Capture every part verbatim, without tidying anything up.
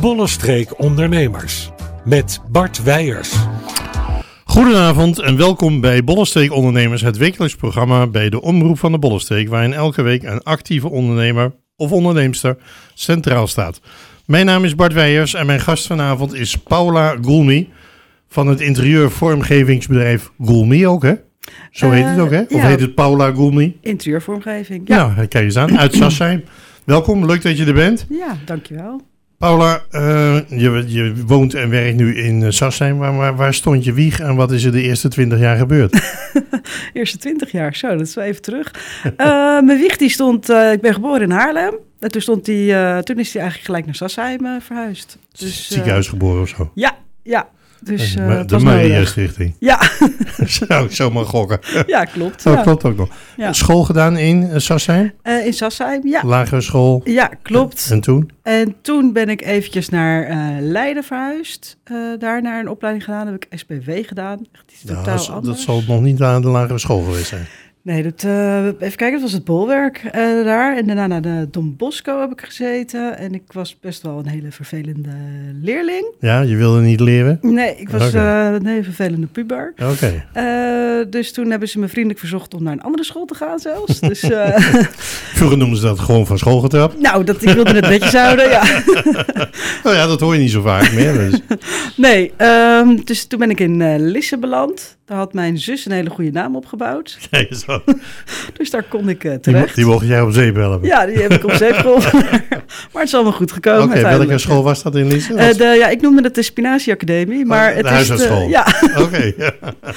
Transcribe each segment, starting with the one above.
Bollenstreek Ondernemers met Bart Weijers. Goedenavond en welkom bij Bollenstreek Ondernemers, het wekelijks programma bij de Omroep van de Bollenstreek, waarin elke week een actieve ondernemer of onderneemster centraal staat. Mijn naam is Bart Weijers en mijn gast vanavond is Paula Goulmy van het interieurvormgevingsbedrijf Goulmy ook, hè? Zo heet het ook, hè? Of ja. heet het Paula Goulmy? Interieurvormgeving, ja. Nou, kijk eens aan, uit Sassheim. Welkom, leuk dat je er bent. Ja, dankjewel. Paula, uh, je, je woont en werkt nu in uh, Sassheim. Waar, waar, waar stond je wieg en wat is er de eerste twintig jaar gebeurd? eerste twintig jaar, zo, dat is wel even terug. uh, mijn wieg die stond, uh, ik ben geboren in Haarlem. En toen, stond die, uh, toen is hij eigenlijk gelijk naar Sassheim uh, verhuisd. Dus, uh, ziekenhuis geboren of zo? Ja, ja. Dus, uh, de Maria-stichting. Ja. Zou ik zo maar gokken. Ja, klopt. Dat ja. klopt ook nog. Ja. School gedaan in uh, Sassheim? Uh, in Sassheim, ja. Lagere school? Ja, klopt. En toen? En toen ben ik eventjes naar uh, Leiden verhuisd. Uh, daar naar een opleiding gedaan. Heb ik S P W gedaan. Echt iets totaal ja, dat, anders. Dat zal nog niet aan de lagere school geweest zijn. Nee, dat, uh, even kijken, dat was het bolwerk uh, daar. En daarna naar de Don Bosco heb ik gezeten. En ik was best wel een hele vervelende leerling. Ja, je wilde niet leren? Nee, ik was okay. uh, een hele vervelende puber. Oké. Okay. Uh, dus toen hebben ze me vriendelijk verzocht om naar een andere school te gaan zelfs. Dus, uh, vroeger noemden ze dat gewoon van school getrapt. Nou, dat, ik wilde het netjes houden, ja. Nou ja, dat hoor je niet zo vaak meer. Dus. Nee, um, dus toen ben ik in uh, Lisse beland. Daar had mijn zus een hele goede naam opgebouwd. Kijk eens aan. Dus daar kon ik uh, terecht. Die, die mocht jij op zeep helpen? Ja, die heb ik op zeep geholpen. Maar het is allemaal goed gekomen. Oké, okay, welke school was dat in Lisse? Uh, de, ja, ik noemde het de Spinazie Academie. Maar oh, de het huisartsschool? Is de, ja. Oké, okay, ja.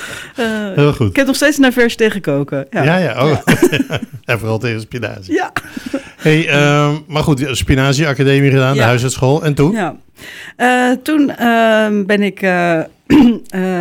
uh, heel goed. Ik heb nog steeds een aversie tegen koken. Ja, ja. ja, oh. ja. En vooral tegen spinazie. Ja. Hey, uh, maar goed, Spinazie Academie gedaan, ja. De huisartsschool. En toen? Ja. Uh, toen uh, ben ik uh, uh,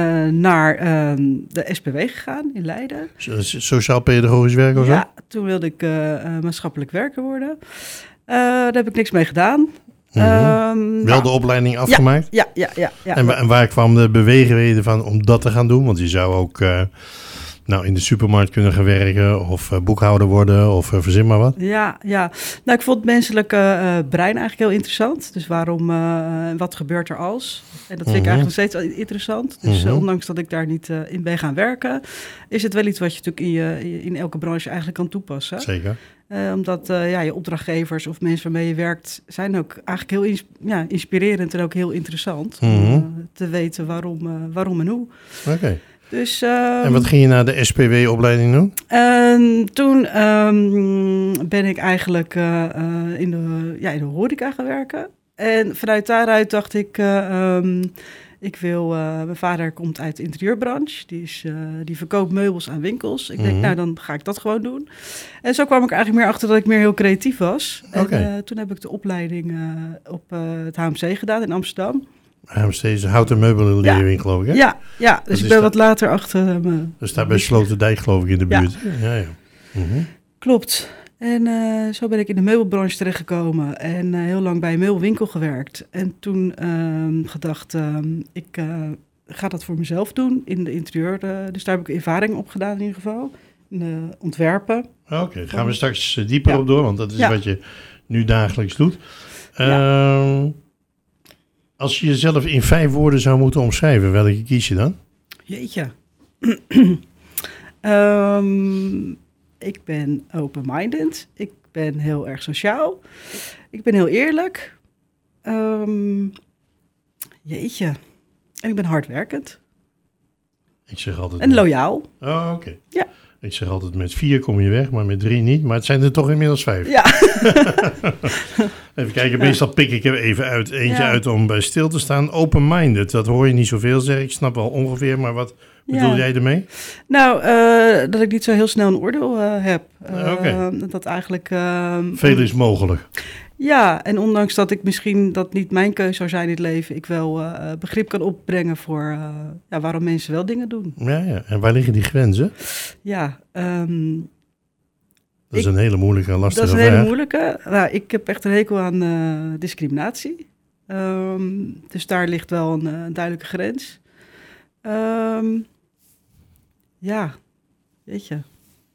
naar uh, de S P W gegaan in Leiden. Sociaal-pedagogisch werk of zo? Ja, toen wilde ik uh, uh, maatschappelijk werker worden. Uh, daar heb ik niks mee gedaan. Mm-hmm. Um, Wel de opleiding afgemaakt? Ja, ja, ja. ja, ja. En, en waar kwam de beweegreden van om dat te gaan doen? Want je zou ook uh, nou, in de supermarkt kunnen gaan werken of uh, boekhouder worden of uh, verzin maar wat. Ja, ja. Nou, ik vond het menselijke uh, brein eigenlijk heel interessant. Dus waarom, uh, wat gebeurt er als? En dat vind mm-hmm. ik eigenlijk nog steeds interessant. Dus mm-hmm. uh, ondanks dat ik daar niet uh, in ben gaan werken, is het wel iets wat je natuurlijk in, je, in elke branche eigenlijk kan toepassen. Zeker. Uh, omdat uh, ja, je opdrachtgevers of mensen waarmee je werkt zijn ook eigenlijk heel ins- ja, inspirerend en ook heel interessant. Mm-hmm. Om uh, te weten waarom, uh, waarom en hoe. Oké. Okay. Dus, um, en wat ging je naar de S P W-opleiding doen? Uh, toen um, ben ik eigenlijk uh, uh, in, de, ja, in de horeca gaan werken. En vanuit daaruit dacht ik, uh, um, ik wil, uh, mijn vader komt uit de interieurbranche. Die, is, uh, die verkoopt meubels aan winkels. Ik mm-hmm. denk, nou dan ga ik dat gewoon doen. En zo kwam ik er eigenlijk meer achter dat ik meer heel creatief was. Okay. En uh, toen heb ik de opleiding uh, op uh, het H M C gedaan in Amsterdam. H M C is een houten meubelleerwinkel, ja. geloof ik, hè? Ja, ja. dus dat ik ben wat later achter me. Dus daar bij Sloterdijk, geloof ik, in de buurt. Ja, ja. ja. Mm-hmm. Klopt. En uh, zo ben ik in de meubelbranche terechtgekomen en uh, heel lang bij een meubelwinkel gewerkt. En toen uh, gedacht, uh, ik uh, ga dat voor mezelf doen in de interieur. Uh, dus daar heb ik ervaring op gedaan in ieder geval, in, uh, ontwerpen. Oké, okay, daar gaan we straks dieper ja. op door, want dat is ja. wat je nu dagelijks doet. Uh, ja. Als je jezelf in vijf woorden zou moeten omschrijven, welke kies je dan? Jeetje. um, ik ben open-minded. Ik ben heel erg sociaal. Ik ben heel eerlijk. Um, jeetje. En ik ben hardwerkend. Ik zeg altijd... En loyaal. Oh, oké. Okay. Ja. Ik zeg altijd, met vier kom je weg, maar met drie niet. Maar het zijn er toch inmiddels vijf. Ja. Even kijken, meestal pik ik er even uit, eentje ja. uit om bij stil te staan. Open-minded, dat hoor je niet zoveel zeggen. Ik snap wel ongeveer, maar wat bedoel ja. jij ermee? Nou, uh, dat ik niet zo heel snel een oordeel uh, heb. Uh, okay. Dat eigenlijk... Uh, Veel is mogelijk. Ja, en ondanks dat ik misschien dat niet mijn keuze zou zijn in het leven, ik wel uh, begrip kan opbrengen voor uh, ja, waarom mensen wel dingen doen. Ja, ja. En waar liggen die grenzen? Ja, um, dat is ik, een hele moeilijke en lastige vraag. Dat is een hele moeilijke. Nou, ik heb echt een hekel aan uh, discriminatie. Um, dus daar ligt wel een, een duidelijke grens. Um, ja, weet je.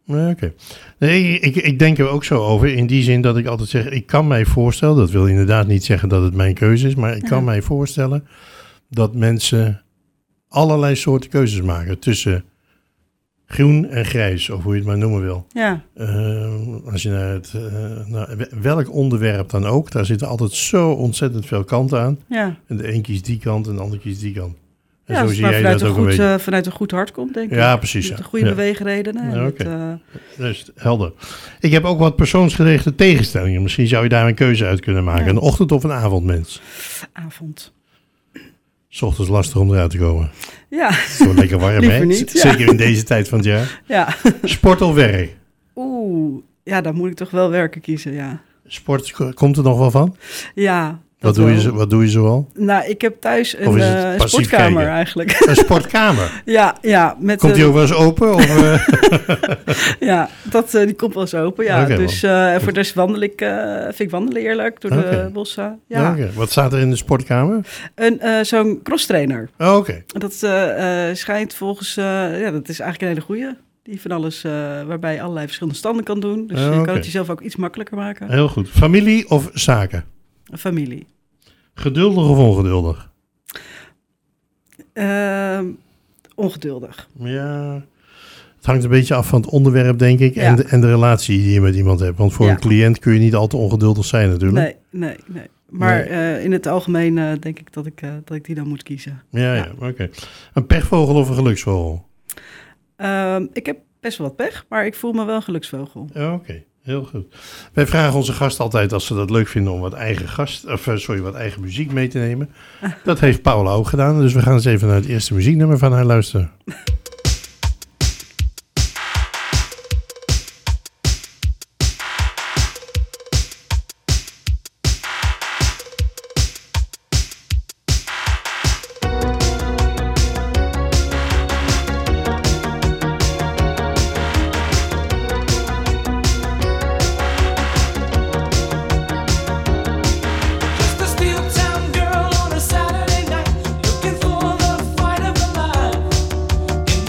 Ja, Oké. Okay. Nee, ik, ik denk er ook zo over. In die zin dat ik altijd zeg, ik kan mij voorstellen, dat wil inderdaad niet zeggen dat het mijn keuze is, maar ik kan ja. mij voorstellen dat mensen allerlei soorten keuzes maken tussen groen en grijs, of hoe je het maar noemen wil. Ja. Uh, als je naar het, uh, naar welk onderwerp dan ook, daar zitten altijd zo ontzettend veel kanten aan. Ja. En de een kiest die kant en de ander kiest die kant. En ja, zo zie jij dat ook goed, een beetje. Uh, vanuit een goed hart komt, denk ik. Ja, precies. Met ja. goede ja. beweegredenen. Ja, Oké, okay. uh... dus helder. Ik heb ook wat persoonsgerichte tegenstellingen. Misschien zou je daar een keuze uit kunnen maken. Ja. Een ochtend- of een avondmens? Avond. 's Ochtends lastig om eruit te komen. Ja. Zo lekker warm, hè? Niet, ja. Zeker in deze tijd van het jaar. Ja. Sport of werk? Oeh, ja, dan moet ik toch wel werken kiezen, ja. Sport, komt er nog wel van? Ja. Wat doe, je, wat doe je zoal? Nou, ik heb thuis een uh, sportkamer kijken? eigenlijk. Een sportkamer? ja, ja. Met komt die ook wel eens open? Of, uh... ja, dat, uh, die komt wel eens open, ja. Okay, dus uh, voor dus wandel ik, uh, vind ik wandelen eerlijk door okay. de bossen. Ja. Okay. Wat staat er in de sportkamer? Een, uh, zo'n crosstrainer. Oh, oké. Okay. Dat uh, uh, schijnt volgens, uh, ja, dat is eigenlijk een hele goeie. Die van alles, uh, waarbij je allerlei verschillende standen kan doen. Dus oh, okay. je kan het jezelf ook iets makkelijker maken. Heel goed. Familie of zaken? Familie. Geduldig of ongeduldig? Uh, ongeduldig. Ja, het hangt een beetje af van het onderwerp, denk ik, ja. en, de, en de relatie die je met iemand hebt. Want voor ja. een cliënt kun je niet al te ongeduldig zijn natuurlijk. Nee, nee, nee. Maar nee. Uh, in het algemeen uh, denk ik dat ik, uh, dat ik die dan moet kiezen. Ja, ja. ja oké. Okay. Een pechvogel of een geluksvogel? Uh, ik heb best wel wat pech, maar ik voel me wel een geluksvogel. Ja, oké. Okay. Heel goed. Wij vragen onze gasten altijd als ze dat leuk vinden om wat eigen gast, of sorry, wat eigen muziek mee te nemen. Dat heeft Paula ook gedaan, dus we gaan eens even naar het eerste muzieknummer van haar luisteren. In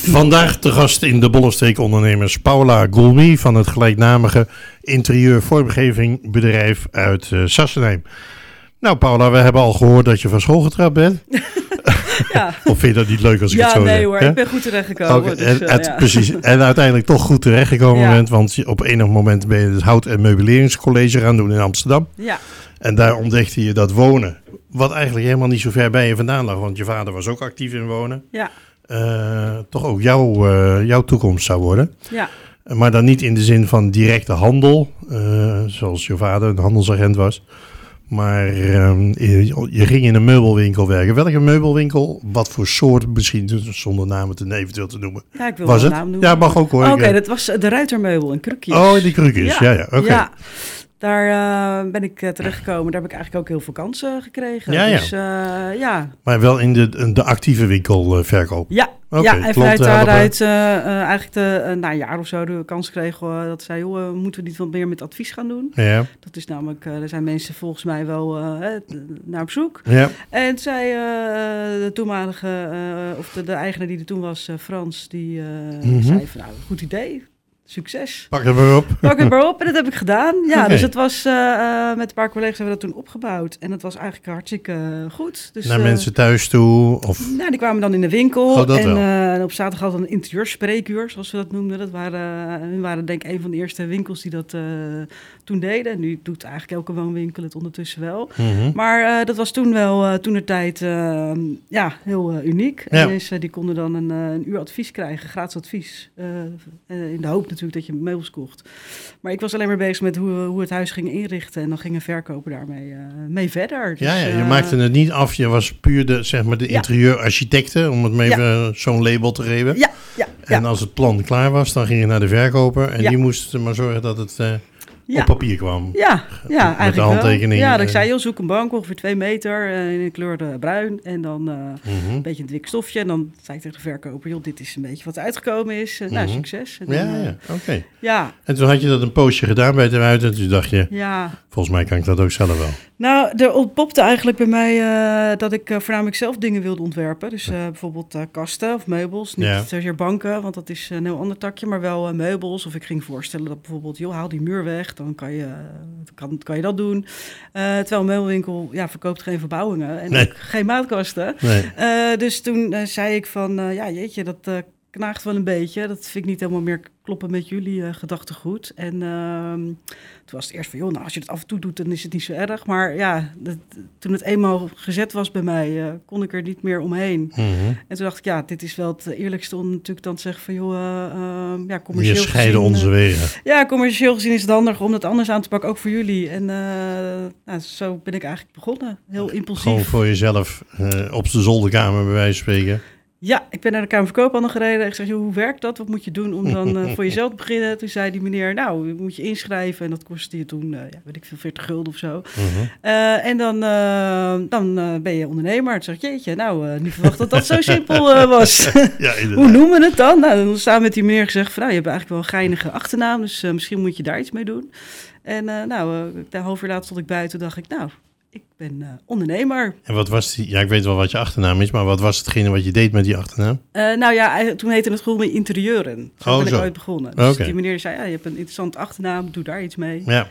Vandaag te gast in de Bollesteek ondernemers Paula Goulmy van het gelijknamige interieurvormgevingbedrijf uit uh, Sassenheim. Nou Paula, we hebben al gehoord dat je van school getrapt bent. Ja. Of vind je dat niet leuk als ik ja, het zo nee, zeg? hoor, Ja? ik ben goed terechtgekomen. Okay, dus, en, uh, het, ja. Precies, en uiteindelijk toch goed terechtgekomen Ja. bent, want je- op enig moment ben je het hout- en meubeleringscollege gaan doen in Amsterdam. Ja, En daar ontdekte je dat wonen, wat eigenlijk helemaal niet zo ver bij je vandaan lag, want je vader was ook actief in wonen, ja, uh, toch ook jouw, uh, jouw toekomst zou worden. ja. Maar dan niet in de zin van directe handel, uh, zoals je vader een handelsagent was. Maar um, je, je ging in een meubelwinkel werken. Welke meubelwinkel? Wat voor soort, misschien zonder namen te eventueel te noemen. Ja, ik wil Was wel het? een naam noemen. Ja, mag ook hoor. Oh, Oké, Ik, dat was uh, de Ruitermeubel in Krukjes. Oh, die krukjes. Ja, ja. Oké. Okay. Ja, daar uh, ben ik uh, terechtgekomen. Daar heb ik eigenlijk ook heel veel kansen gekregen. Ja, ja. Dus uh, ja. Maar wel in de, de actieve winkelverkoop. Ja, Oké, ja, en vanuit klanten helpen. daaruit uh, uh, eigenlijk de, uh, na een jaar of zo de kans kregen uh, dat zei, joh, uh, moeten we niet wat meer met advies gaan doen? Ja, Dat is namelijk, uh, er zijn mensen volgens mij wel uh, hè, naar op zoek. ja. En zei uh, de toenmalige, uh, of de, de eigenaar die er toen was, uh, Frans, die uh, Mhm. zei van nou, goed idee, succes. Pak het maar op. Pak het maar op en dat heb ik gedaan. Ja, Oké. dus het was, uh, uh, met een paar collega's hebben we dat toen opgebouwd. En dat was eigenlijk hartstikke goed. Dus, Naar uh, mensen thuis toe? Of... Nou, die kwamen dan in de winkel. Oh, dat en wel. uh, en op zaterdag hadden we een interieurspreekuur, zoals we dat noemden. Dat waren, uh, we waren denk ik een van de eerste winkels die dat uh, toen deden. En nu doet eigenlijk elke woonwinkel het ondertussen wel. Mm-hmm. Maar uh, dat was toen wel, uh, toen de tijd, uh, ja, heel uh, uniek. Ja. En mensen die konden dan een, uh, een uur advies krijgen, gratis advies. Uh, uh, in de hoop natuurlijk dat je meubels kocht. Maar ik was alleen maar bezig met hoe, hoe het huis ging inrichten. En dan ging een verkoper daarmee uh, mee verder. Dus, Ja, ja, je uh, maakte het niet af. Je was puur de, zeg maar, de Ja. interieurarchitecte, om het maar even uh, zo'n label te geven. Ja, ja, ja. En als het plan klaar was, dan ging je naar de verkoper. En Ja. die moest er maar zorgen dat het uh, Ja. op papier kwam. Ja, ja Met de eigenlijk handtekening, wel. Ja, dat ik eh. zei, joh, zoek een bank ongeveer twee meter uh, in de kleur uh, bruin. En dan uh, Mhm. een beetje een dik stofje. En dan zei ik tegen de verkoper, joh, dit is een beetje wat uitgekomen is. Uh, Nou, Mhm. succes. En dan, Ja, uh, ja, oké. ja, En toen had je dat een poosje gedaan bij het eruit. En toen dacht je, ja. volgens mij kan ik dat ook zelf wel. Nou, er ontpopte eigenlijk bij mij uh, dat ik uh, voornamelijk zelf dingen wilde ontwerpen. Dus uh, bijvoorbeeld uh, kasten of meubels. Niet Ja. zozeer banken, want dat is een heel ander takje. Maar wel uh, meubels. Of ik ging voorstellen dat bijvoorbeeld, joh, haal die muur weg. Dan kan je, uh, kan, kan je dat doen. Uh, terwijl een meubelwinkel ja, verkoopt geen verbouwingen. En Nee. ook geen maatkasten. Nee. Uh, dus toen uh, zei ik van, uh, ja jeetje, dat uh, knaagt wel een beetje. Dat vind ik niet helemaal meer kloppen met jullie uh, gedachtegoed. En uh, toen was het eerst van, joh, nou, als je het af en toe doet, dan is het niet zo erg. Maar ja, dat, toen het eenmaal gezet was bij mij, uh, kon ik er niet meer omheen. Mhm. En toen dacht ik, ja, dit is wel het eerlijkste om natuurlijk dan te zeggen van, joh, uh, uh, ja, commercieel Je scheiden gezien, onze uh, wegen. ja, commercieel gezien is het handig om dat anders aan te pakken, ook voor jullie. En uh, nou, zo ben ik eigenlijk begonnen. Heel impulsief. Gewoon voor jezelf uh, op de zolderkamer bij wijze van spreken. Ja, ik ben naar de Kamer van Koophandel gereden. Ik zeg, joh, hoe werkt dat? Wat moet je doen om dan uh, voor jezelf te beginnen? Toen zei die meneer, nou, je moet je inschrijven. En dat kostte je toen, uh, ja, weet ik veel, veertig gulden of zo. Mhm. Uh, en dan, uh, dan uh, ben je ondernemer. Toen zeg ik, jeetje, nou, uh, niet verwacht dat dat zo simpel uh, was. Ja, Hoe noemen we het dan? Nou, dan staan met die meneer gezegd van, nou, je hebt eigenlijk wel een geinige achternaam. Dus uh, misschien moet je daar iets mee doen. En uh, nou, uh, een half uur later stond ik buiten. Dacht ik, nou, ik ben uh, ondernemer. En wat was die? Ja, ik weet wel wat je achternaam is, maar wat was hetgene wat je deed met die achternaam? Uh, nou ja, hij- toen heette het gewoon interieuren. Zo Oh, ben ik zo. ooit begonnen. Dus Oké. die meneer zei, ja, je hebt een interessante achternaam, doe daar iets mee. Ja.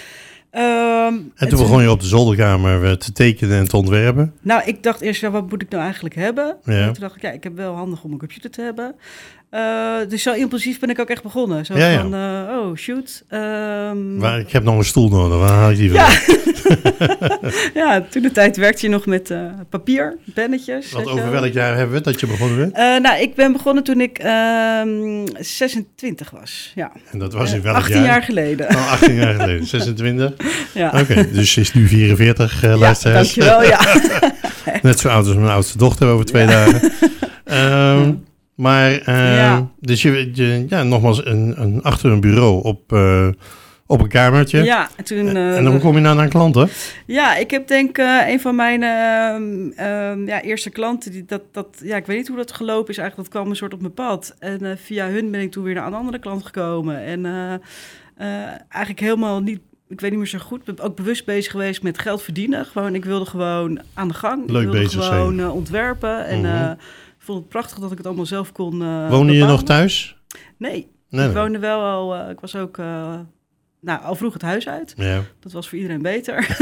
Um, En toen begon je op de zolderkamer uh, te tekenen en te ontwerpen. Nou, ik dacht eerst, ja, wat moet ik nou eigenlijk hebben? Ja. En toen dacht ik, ja, ik heb wel handig om een computer te hebben. Uh, dus zo impulsief ben ik ook echt begonnen. Zo Ja, ja. van, uh, oh, shoot. Um, Waar, ik heb nog een stoel nodig, waar haal ik die ja. vandaan? ja, toen de tijd werkte je nog met uh, papier, pennetjes. Want weet je over wel. welk jaar hebben we het dat je begonnen bent? Uh, nou, ik ben begonnen toen ik um, zesentwintig was. Ja. En dat was in Uh, welk achttien jaar geleden. Oh, achttien jaar geleden, zesentwintig. ja. Oké, okay, dus ze is nu vierenveertig, uh, Ja, luisteraars. dankjewel, ja. Net zo oud als mijn oudste dochter over twee Ja. dagen. Um, maar, uh, Ja. dus je, je, ja, nogmaals, een, een, achter een bureau op, uh, op een kamertje. Ja, en toen... Uh, en dan kom je nou naar klanten? Ja, ik heb denk uh, een van mijn uh, uh, ja, eerste klanten, die, dat, dat, ja, ik weet niet hoe dat gelopen is eigenlijk, dat kwam een soort op mijn pad. En uh, via hun ben ik toen weer naar een andere klant gekomen. En uh, uh, eigenlijk helemaal niet, ik weet niet meer zo goed, ben ook bewust bezig geweest met geld verdienen. Gewoon, ik wilde gewoon aan de gang. Leuk ik wilde bezig gewoon zijn. uh, ontwerpen en... Mm-hmm. Uh, vond het prachtig dat ik het allemaal zelf kon uh, Woonde je bepalen. nog thuis? Nee, Nee, ik nee. woonde wel al... Uh, ik was ook... Uh, nou, al vroeg het huis uit. Ja. Dat was voor iedereen beter.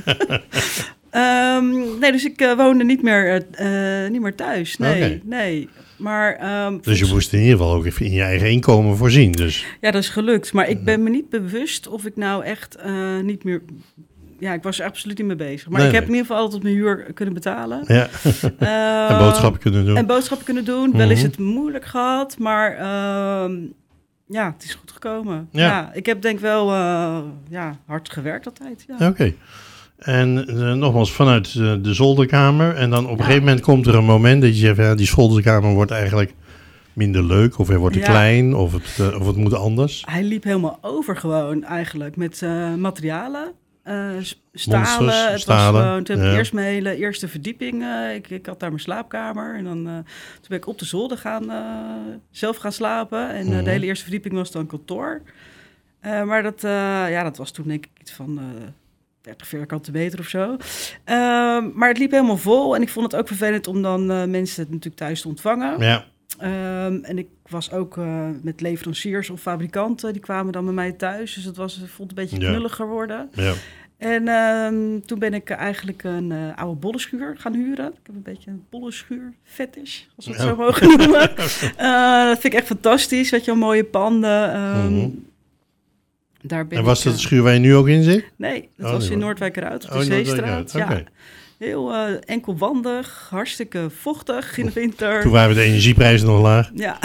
um, nee, dus ik uh, woonde niet meer, uh, niet meer thuis. Nee, Okay. nee. Maar, um, Dus je moest in ieder geval ook even in je eigen inkomen voorzien. Dus. Ja, dat is gelukt. Maar ik ben me niet bewust of ik nou echt uh, niet meer... Ja, ik was er absoluut niet mee bezig. Maar Nee, ik heb nee. in ieder geval altijd mijn huur kunnen betalen. Ja. Uh, en boodschappen kunnen doen. En boodschappen kunnen doen. Mm-hmm. Wel is het moeilijk gehad, maar uh, ja, het is goed gekomen. Ja. Ja, ik heb denk wel uh, ja, hard gewerkt altijd. Ja. Oké. Okay. En uh, nogmaals, vanuit uh, de zolderkamer. En dan op een Ja. gegeven moment komt er een moment dat je zegt, ja, die zolderkamer wordt eigenlijk minder leuk. Of hij wordt te Ja. klein. Of het, uh, of het moet anders. Hij liep helemaal over gewoon eigenlijk met uh, materialen. Uh, stalen. Monsters, het stalen, was gewoon, toen heb ik ja. eerst mijn hele eerste verdieping. Uh, ik, ik had daar mijn slaapkamer. En dan uh, toen ben ik op de zolder gaan, uh, zelf gaan slapen. En uh, Mhm. de hele eerste verdieping was dan kantoor. Uh, maar dat, uh, ja, dat was toen denk ik iets van uh, dertig vierkante meter of zo. Uh, maar het liep helemaal vol. En ik vond het ook vervelend om dan uh, mensen natuurlijk thuis te ontvangen. Ja. Um, en ik was ook uh, met leveranciers of fabrikanten, die kwamen dan bij mij thuis. Dus het was, ik vond het een beetje Ja. knulliger worden. Ja. En um, toen ben ik uh, eigenlijk een uh, oude bollenschuur gaan huren. Ik heb een beetje een bollenschuur fetish, als we het Ja. zo mogen noemen. uh, dat vind ik echt fantastisch, weet je wel, mooie panden. Um, Mm-hmm. daar ben En was ik, dat uh, de schuur waar je nu ook in zit? Nee, dat Oh, was nee, in hoor. Noordwijkerhout, op de Oh, Zeestraat. Noordwijkerhout, Ja. oké. Heel uh, enkelwandig, hartstikke vochtig in de winter. Toen waren de energieprijzen nog laag. Ja.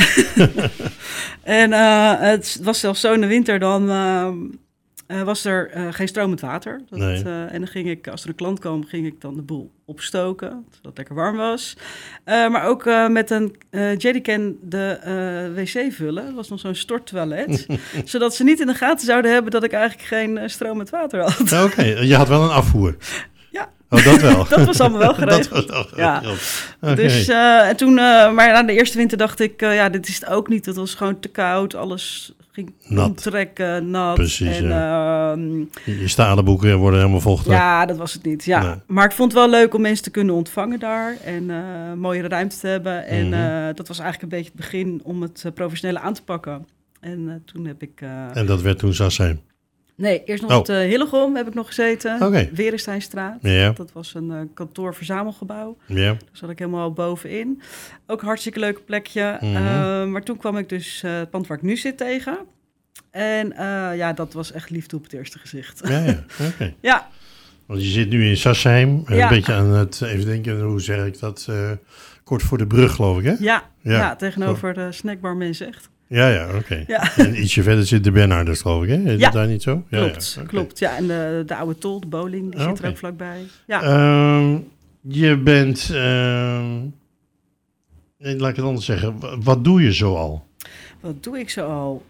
en uh, het was zelfs zo in de winter, dan uh, uh, was er uh, geen stromend water. Dat, Nee. uh, en dan ging ik, als er een klant kwam, ging ik dan de boel opstoken, zodat het lekker warm was. Uh, maar ook uh, met een uh, jerrycan de uh, wc vullen. Dat was nog zo'n storttoilet. Zodat ze niet in de gaten zouden hebben dat ik eigenlijk geen uh, stromend water had. Oké, okay. Je had wel een afvoer. Ja. Oh, dat wel. Dat was allemaal wel geregeld. Dat was wel Ja. geregeld. Okay. Dus uh, en toen, uh, maar aan de eerste winter dacht ik, uh, ja, dit is het ook niet. Het was gewoon te koud, alles ging Nat. omtrekken, nat. Precies, en, ja. uh, Je stalen boeken worden helemaal vochtig. ja, dat was het niet. Ja. Nee. Maar ik vond het wel leuk om mensen te kunnen ontvangen daar en uh, mooiere ruimte te hebben. En Mhm. uh, dat was eigenlijk een beetje het begin om het uh, professionele aan te pakken. En uh, toen heb ik... Uh, En dat werd toen Sassheim. nee, eerst nog Oh. op de Hillegom heb ik nog gezeten. Oké. Okay. Werensteinstraat. Ja. Dat was een uh, kantoor-verzamelgebouw. Ja. Daar zat ik helemaal bovenin. Ook een hartstikke leuk plekje. Mhm. Uh, maar toen kwam ik dus uh, het pand waar ik nu zit tegen. En uh, ja, dat was echt liefde op het eerste gezicht. Ja, ja. Oké. Okay. Ja. Want je zit nu in Sassheim. Ja. Een beetje aan het, even denken, hoe zeg ik dat? Uh, kort voor de brug, geloof ik, hè? Ja, Ja. ja. tegenover de snackbar Mensecht. Ja, ja, oké. Okay. Ja. En ietsje verder zit de Bernharders, geloof ik, hè? Is Ja. dat daar niet zo? Ja, Klopt, ja. Okay. klopt. Ja, en de, de oude tol, de bowling, die Ah, zit oké. er ook vlakbij. Ja. Um, je bent, um, laat ik het anders zeggen, wat doe je zo al? Wat doe ik zo al?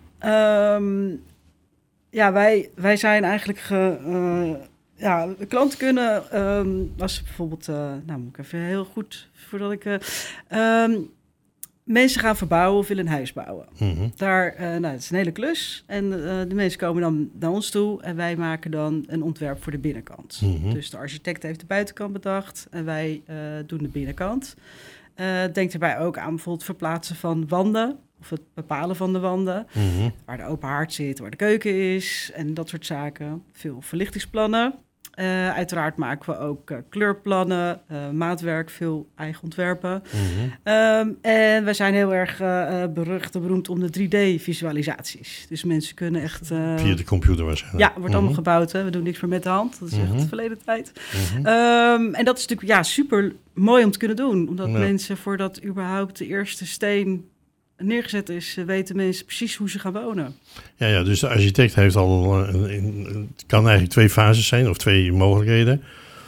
Um, ja, wij, wij zijn eigenlijk... Ge, uh, ja, de klanten kunnen... Um, als bijvoorbeeld... Uh, nou, moet ik even heel goed... Voordat ik... Uh, um, mensen gaan verbouwen of willen een huis bouwen. Mm-hmm. Daar, uh, nou, dat is een hele klus. En uh, de mensen komen dan naar ons toe en wij maken dan een ontwerp voor de binnenkant. Mm-hmm. Dus de architect heeft de buitenkant bedacht en wij uh, doen de binnenkant. Uh, denk daarbij ook aan bijvoorbeeld het verplaatsen van wanden of het bepalen van de wanden. Mm-hmm. Waar de open haard zit, waar de keuken is en dat soort zaken. Veel verlichtingsplannen. Uh, uiteraard maken we ook uh, kleurplannen, uh, maatwerk, veel eigen ontwerpen. Mm-hmm. Um, en we zijn heel erg uh, berucht en beroemd om de drie D-visualisaties. Dus mensen kunnen echt... Uh, Via de computer waarschijnlijk. Ja, wordt mm-hmm. allemaal gebouwd. Hè? We doen niks meer met de hand. Dat is Mm-hmm. echt verleden tijd. Mm-hmm. Um, en dat is natuurlijk ja, super mooi om te kunnen doen. Omdat Ja. mensen voordat überhaupt de eerste steen neergezet is, weten mensen precies hoe ze gaan wonen. Ja, ja, dus de architect heeft al... Een, een, het kan eigenlijk twee fases zijn, of twee mogelijkheden.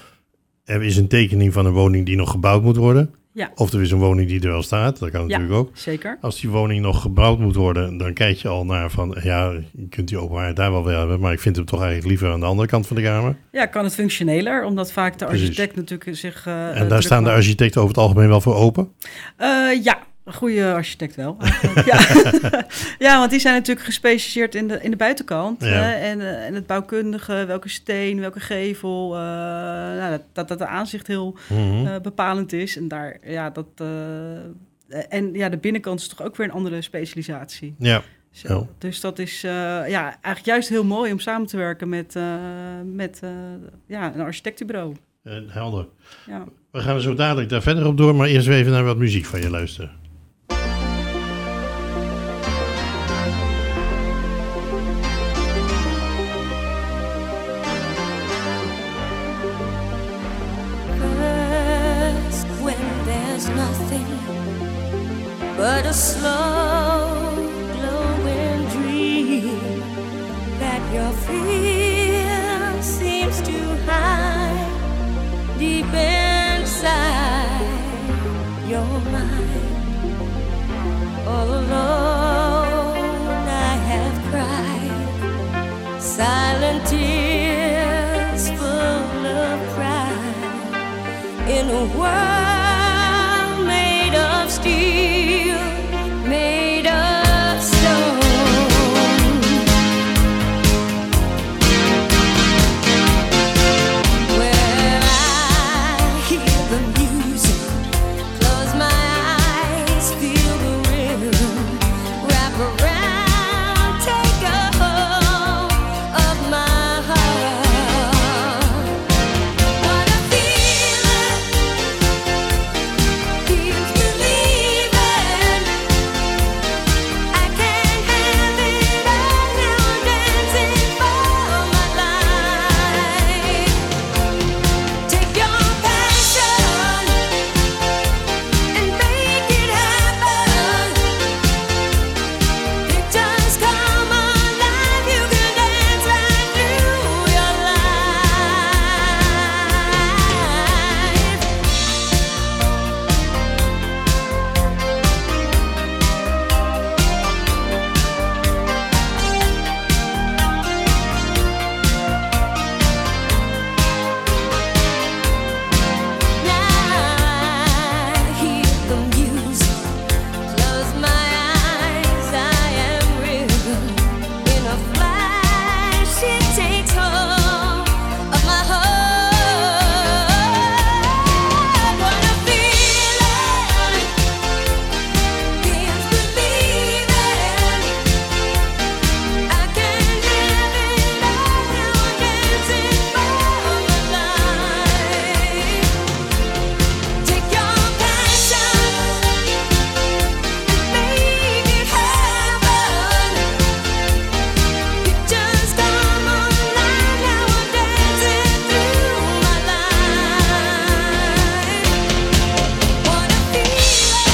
Er is een tekening van een woning die nog gebouwd moet worden. Ja. Of er is een woning die er wel staat, dat kan Ja, natuurlijk ook. Zeker. Als die woning nog gebouwd moet worden, dan kijk je al naar van... Ja, je kunt die openbaarheid daar wel weer hebben, maar ik vind hem toch eigenlijk liever aan de andere kant van de kamer. Ja, kan het functioneler, omdat vaak de Precies. architect natuurlijk zich... Uh, En daar staan de architecten over het algemeen wel voor open? Uh, ja. Een goede architect wel. ja. ja, want die zijn natuurlijk gespecialiseerd in de, in de buitenkant. Ja. Hè? En, uh, en het bouwkundige, welke steen, welke gevel. Uh, nou, dat, dat, dat de aanzicht heel Mm-hmm. uh, bepalend is. En daar, ja, dat, uh, en ja, de binnenkant is toch ook weer een andere specialisatie. Ja. Zo. Ja. Dus dat is uh, ja, eigenlijk juist heel mooi om samen te werken met, uh, met uh, ja, een architectenbureau. Uh, helder. Ja. We gaan er zo dadelijk daar verder op door, maar eerst even naar wat muziek van je luisteren. First, when there's nothing but a slow glowing dream that your fear seems to hide deep inside your mind. All alone I have cried silent tears full of pride in a world made of steel, made of stone. When I hear the music, close my eyes, feel the rhythm, wrap around, take a hold of my heart. What a feeling, feels believing. I can't have it all now, dancing for my life. Take your passion and make it happen. Pictures come alive, you can dance right through your life. Now I hear the music, close my eyes, I am rhythm. In a flash, it takes hold of my heart. What a feeling, feels believing. I can't have it all now, dancing for my life. Take your passion and make it happen. Pictures come alive, now I'm dancing through my life. What a feeling.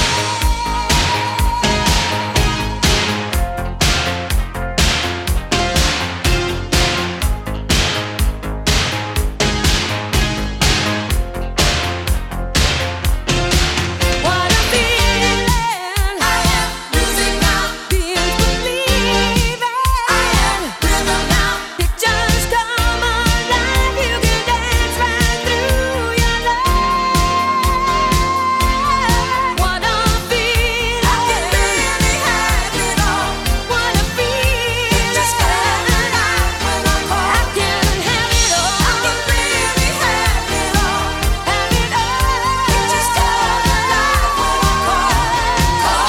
What a feeling. I am music now, feels believing. I am rhythm now, pictures come alive, you can dance right through your life. What a feeling. I can really have it all. What a feeling. Just come alive when I call. I can have it all. I can really have it all. Have it all. Just come alive when I call.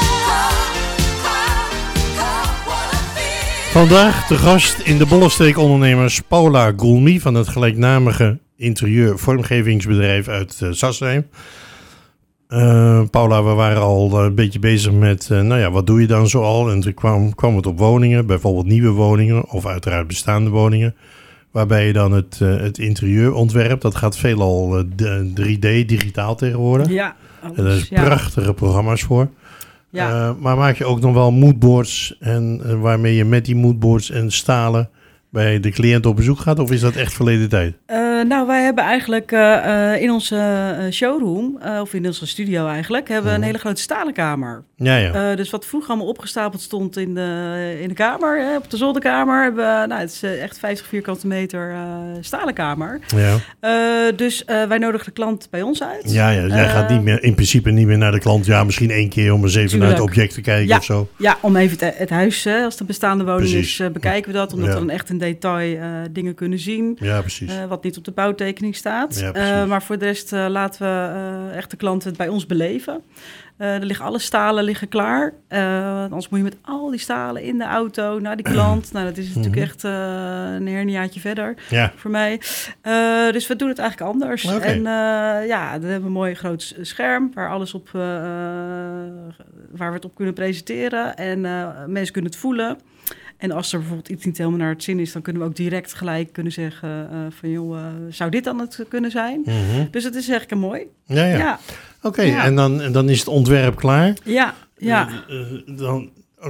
Call, call, call, call. What a feeling. Vandaag de gast in de Bollesteek ondernemers Paula Goulmy van het gelijknamige interieur vormgevingsbedrijf uit uh, Sassheim. Uh, Paula, we waren al uh, een beetje bezig met, uh, nou ja, wat doe je dan zoal? En toen kwam, kwam het op woningen, bijvoorbeeld nieuwe woningen of uiteraard bestaande woningen. Waarbij je dan het, uh, het interieur ontwerpt. Dat gaat veelal uh, d- drie D, digitaal tegenwoordig. Ja, En daar is ja. prachtige programma's voor. Ja. Uh, maar maak je ook nog wel moodboards en uh, waarmee je met die moodboards en stalen bij de cliënt op bezoek gaat? Of is dat echt verleden tijd? Uh, nou, wij hebben eigenlijk uh, uh, in onze uh, showroom, uh, of in onze studio eigenlijk, hebben we Mhm. een hele grote stalen kamer. Ja, ja. Uh, dus wat vroeger allemaal opgestapeld stond in de, in de kamer, hè, op de zolderkamer, hebben we, nou, het is uh, echt vijftig vierkante meter uh, stalen kamer. ja. Uh, dus uh, wij nodigen de klant bij ons uit. Ja, ja, jij Uh, gaat niet meer, in principe niet meer naar de klant. Ja, misschien één keer om eens even Tuurlijk. naar het object te kijken Ja. of zo. Ja, om even het, het huis, hè, als het een bestaande woning Precies. is, uh, bekijken we dat. Omdat Ja. we dan echt in detail uh, dingen kunnen zien. Ja, precies. Uh, wat niet op de bouwtekening staat. Ja, Uh, precies. maar voor de rest uh, laten we uh, echt de klant het bij ons beleven. Uh, er liggen alle stalen liggen klaar. Uh, anders moet je met al die stalen in de auto naar die klant. Nou, dat is natuurlijk Mhm. echt uh, een herniaatje verder Ja. voor mij. Uh, dus we doen het eigenlijk anders. Oké. En uh, ja, we hebben een mooi groot scherm waar alles op, uh, waar we het op kunnen presenteren. En uh, mensen kunnen het voelen. En als er bijvoorbeeld iets niet helemaal naar het zin is, dan kunnen we ook direct gelijk kunnen zeggen uh, van joh, uh, zou dit dan het kunnen zijn? Mhm. Dus het is eigenlijk mooi. Ja, ja. Ja, Oké, Ja. en, dan, en dan is het ontwerp klaar. ja, ja. Uh, uh, dan,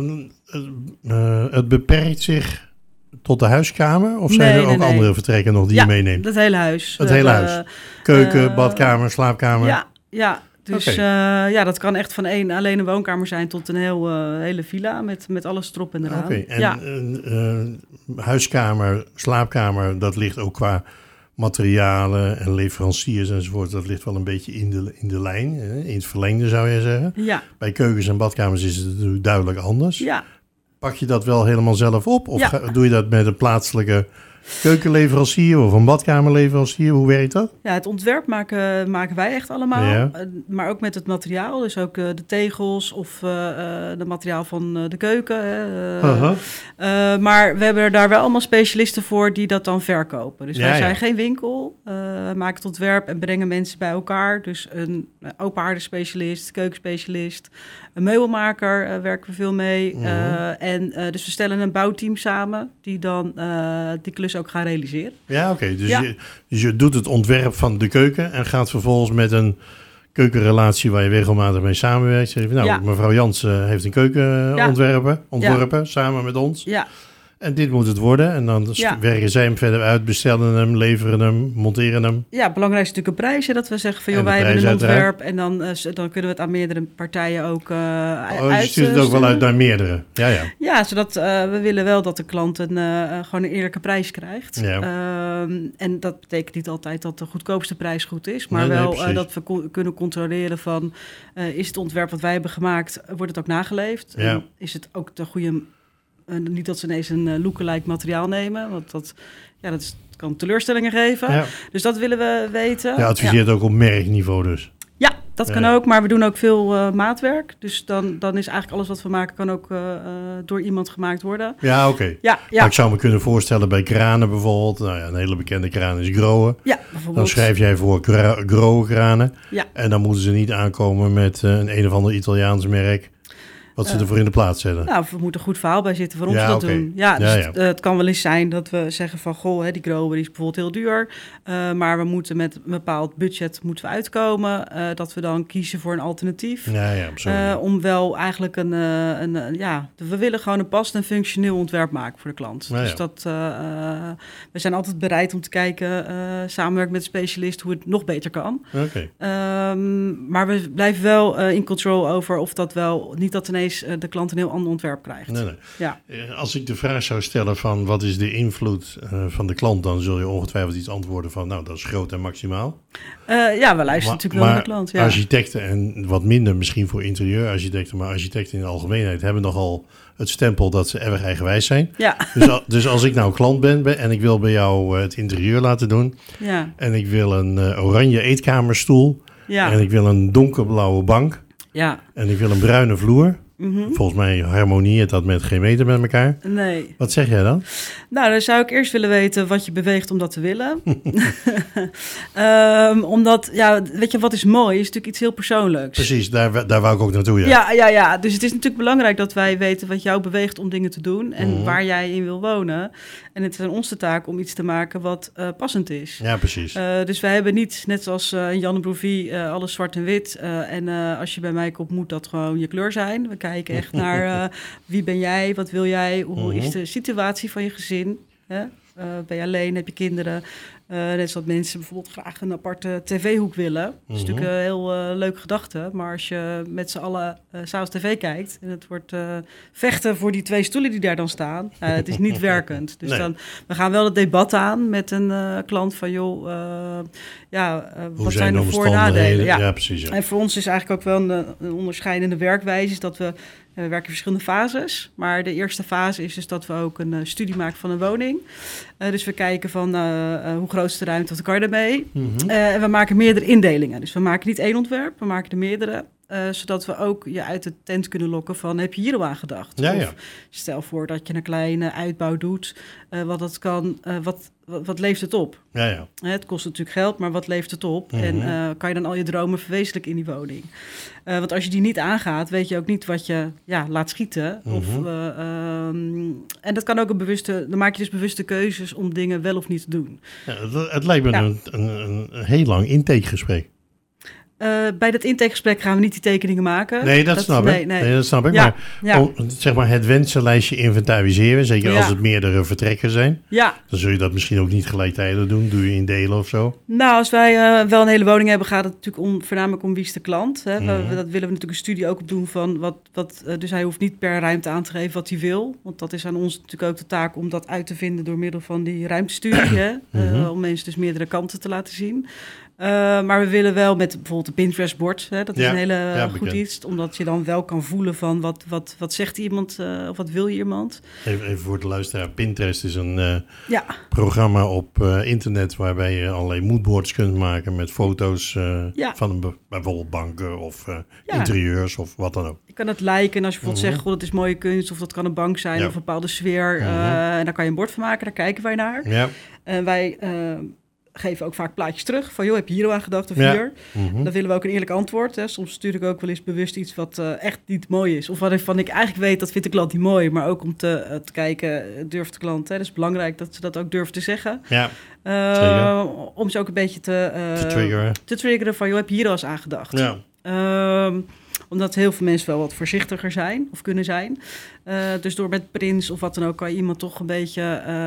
uh, uh, het beperkt zich tot de huiskamer? Of zijn Nee, er ook nee, nee. andere vertrekken nog die Ja, je meeneemt? Het hele huis. Het We hele hebben, huis. Keuken, uh, badkamer, slaapkamer? Ja, ja. Dus Oké. uh, ja, dat kan echt van één alleen een woonkamer zijn tot een heel, uh, hele villa met, met alles erop en eraan. Oké, en ja. uh, uh, huiskamer, slaapkamer, dat ligt ook qua materialen en leveranciers enzovoort, dat ligt wel een beetje in de, in de lijn, hè? In het verlengde zou je zeggen. Ja, Bij keukens en badkamers is het natuurlijk duidelijk anders. ja. Pak je dat wel helemaal zelf op? Of Ja. ga- doe je dat met een plaatselijke keukenleverancier of een badkamerleverancier? Hoe werkt dat? Ja, het ontwerp maken, maken wij echt allemaal. Ja. Uh, maar ook met het materiaal. Dus ook uh, de tegels of uh, uh, de materiaal van uh, de keuken. Uh, Uh-huh. uh, maar we hebben daar wel allemaal specialisten voor die dat dan verkopen. Dus Ja, wij ja. zijn geen winkel. Uh, we maken het ontwerp en brengen mensen bij elkaar. Dus een uh, openhaardenspecialist, keukenspecialist, een meubelmaker uh, werken we veel mee. Mhm. Uh, en uh, dus we stellen een bouwteam samen die dan uh, die klus ook gaan realiseren. Ja, oké. Dus, Ja. je, dus je doet het ontwerp van de keuken en gaat vervolgens met een keukenrelatie waar je regelmatig mee samenwerkt. Zeg je, nou, Ja. mevrouw Jansen heeft een keuken Ja. ontwerpen, ontworpen samen met ons. Ja, En dit moet het worden. En dan Ja. werken zij hem verder uit, bestellen hem, leveren hem, monteren hem. ja, belangrijk is natuurlijk een prijs. Hè, dat we zeggen van, En joh, de wij hebben prijs een uiteraard. ontwerp. En dan, uh, z- dan kunnen we het aan meerdere partijen ook uh, Oh, je uit. stuurt het ook wel uit naar meerdere. Ja, ja. Ja, zodat uh, we willen wel dat de klant een, uh, gewoon een eerlijke prijs krijgt. Ja. Um, en dat betekent niet altijd dat de goedkoopste prijs goed is. Maar Nee, nee, wel uh, precies. dat we co- kunnen controleren van... Uh, is het ontwerp wat wij hebben gemaakt, wordt het ook nageleefd? Ja. En is het ook de goede... Uh, niet dat ze ineens een uh, lookalike materiaal nemen. Want dat, ja, dat is, kan teleurstellingen geven. Ja. Dus dat willen we weten. Je adviseert ook op merkniveau dus. Ja, dat kan Ja. ook, maar we doen ook veel uh, maatwerk. Dus dan, dan is eigenlijk alles wat we maken... kan ook uh, uh, door iemand gemaakt worden. Ja, oké. Ja, Maar ja, ik zou me kunnen voorstellen bij kranen bijvoorbeeld. Nou ja, een hele bekende kraan is Grohe. ja Dan bijvoorbeeld. schrijf jij voor Gra- Grohe kranen. Ja. En dan moeten ze niet aankomen met uh, een een of ander Italiaans merk. Wat ze Uh, ervoor in de plaats zetten. Nou, er moet een goed verhaal bij zitten voor ons Ja, dat oké. doen. Ja, dus Ja, ja. Het, uh, het kan wel eens zijn dat we zeggen van... goh, hè, die Grover die is bijvoorbeeld heel duur. Uh, maar we moeten met een bepaald budget moeten we uitkomen. Uh, dat we dan kiezen voor een alternatief. Ja, ja, zo. Uh, om wel eigenlijk een, uh, een, een... Ja, we willen gewoon een passend en functioneel ontwerp maken voor de klant. Ja, ja. Dus dat... Uh, uh, we zijn altijd bereid om te kijken... Uh, samenwerken met een specialist hoe het nog beter kan. Oké. Um, maar we blijven wel uh, in control over of dat wel... niet dat ineens uh, de klant een heel ander ontwerp krijgt. Nee, nee. Ja. Eh, Als ik de vraag zou stellen van wat is de invloed uh, van de klant, dan zul je ongetwijfeld iets antwoorden van nou, dat is groot en maximaal. Uh, ja, we luisteren Maar- natuurlijk wel naar de klant. Ja. Architecten en wat minder misschien voor interieurarchitecten, maar architecten in de algemeenheid hebben nogal het stempel dat ze erg eigenwijs zijn. Ja, Dus, al- dus als ik nou klant ben ben en ik wil bij jou uh, het interieur laten doen ja, en ik wil een uh, oranje eetkamerstoel ja, en ik wil een donkerblauwe bank ja. en ik wil een bruine vloer. Mhm. Volgens mij harmonieert dat met geen meter met elkaar. Nee. Wat zeg jij dan? Nou, dan zou ik eerst willen weten wat je beweegt om dat te willen. um, omdat, ja, weet je, wat is mooi, is natuurlijk iets heel persoonlijks. Precies, daar, daar wou ik ook naartoe. Ja. Ja, ja, ja. Dus het is natuurlijk belangrijk dat wij weten wat jou beweegt om dingen te doen en Mhm. waar jij in wil wonen. En het is aan ons de taak om iets te maken wat uh, passend is. Ja, precies. Uh, dus wij hebben niet, net zoals uh, in Janne Broevie, uh, alles zwart en wit. Uh, en uh, als je bij mij komt, moet dat gewoon je kleur zijn. We kijken echt naar uh, wie ben jij, wat wil jij, hoe Mhm. is de situatie van je gezin. Hè? Uh, ben je alleen, heb je kinderen? Uh, net zoals mensen bijvoorbeeld graag een aparte tv-hoek willen. Dat is Mhm. natuurlijk een heel uh, leuke gedachte. Maar als je met z'n allen uh, 's avonds tv kijkt... en het wordt uh, vechten voor die twee stoelen die daar dan staan... Uh, het is niet werkend. Dus Nee. dan, we gaan wel het debat aan met een uh, klant van... joh, uh, ja, uh, Hoe wat zijn de voor- en omstandigheden? nadelen? Ja. Ja, precies. Ja. En voor ons is eigenlijk ook wel een, een onderscheidende werkwijze... is dat we, we werken in verschillende fases. Maar de eerste fase is dus dat we ook een uh, studie maken van een woning. Uh, dus we kijken van uh, uh, hoe groot is de ruimte, wat kan je ermee? Mhm. Uh, en we maken meerdere indelingen. Dus we maken niet één ontwerp, we maken er meerdere. Uh, zodat we ook je uit de tent kunnen lokken van, heb je hier al aan gedacht? Ja, of ja. stel voor dat je een kleine uitbouw doet. Uh, wat dat kan, uh, wat, wat, wat levert het op? Ja, ja. Uh, het kost natuurlijk geld, maar wat levert het op? Mm-hmm. En uh, kan je dan al je dromen verwezenlijken in die woning? Uh, want als je die niet aangaat, weet je ook niet wat je ja, laat schieten. Mm-hmm. Of, uh, um, en dat kan ook een bewuste, dan maak je dus bewuste keuzes om dingen wel of niet te doen. Ja, het, het lijkt me Ja. een, een, een heel lang intakegesprek. Uh, bij dat intakegesprek gaan we niet die tekeningen maken. Nee, dat, snap ik. nee, nee. Nee, dat snap ik. Ja, Maar ja. om, zeg maar het wensenlijstje inventariseren, zeker Ja. als het meerdere vertrekken zijn, Ja, dan zul je dat misschien ook niet gelijktijdig doen. Doe je in delen of zo. nou, als wij uh, wel een hele woning hebben, gaat het natuurlijk om, voornamelijk om wie is de klant. Hè. We- Mhm. we, dat willen we natuurlijk een studie ook op doen van wat, wat uh, dus hij hoeft niet per ruimte aan te geven wat hij wil. Want dat is aan ons natuurlijk ook de taak om dat uit te vinden door middel van die ruimtestudie. Hè. Uh, Mhm. om mensen dus meerdere kanten te laten zien. Uh, maar we willen wel met bijvoorbeeld een Pinterest-bord. Hè, dat is Ja, een hele ja, goed bekend. iets. Omdat je dan wel kan voelen van wat, wat, wat zegt iemand uh, of wat wil iemand. Even, even voor de luisteraar. Pinterest is een uh, Ja, programma op uh, internet waarbij je allerlei moodboards kunt maken met foto's uh, Ja. van een be- bijvoorbeeld banken of uh, Ja. interieurs of wat dan ook. je kan het lijken. En als je bijvoorbeeld Mhm. zegt, goh, dat is mooie kunst. Of dat kan een bank zijn Ja. of een bepaalde sfeer. Mhm. Uh, en daar kan je een bord van maken. Daar kijken wij naar. Ja. En wij uh, geven ook vaak plaatjes terug. Van, joh, heb je hier al aan gedacht of Ja. hier? Mhm. Dan willen we ook een eerlijk antwoord. Hè. Soms stuur ik ook wel eens bewust iets wat uh, echt niet mooi is. Of waarvan ik eigenlijk weet, dat vindt de klant niet mooi. Maar ook om te, uh, te kijken, durft de klant. Hè. Het is belangrijk dat ze dat ook durven te zeggen. Ja, Uh, Zeker. om ze ook een beetje te, uh, te triggeren. te triggeren van, joh, heb je hier al eens aan gedacht? Ja. Um, omdat heel veel mensen wel wat voorzichtiger zijn of kunnen zijn. Uh, dus door met prints of wat dan ook kan je iemand toch een beetje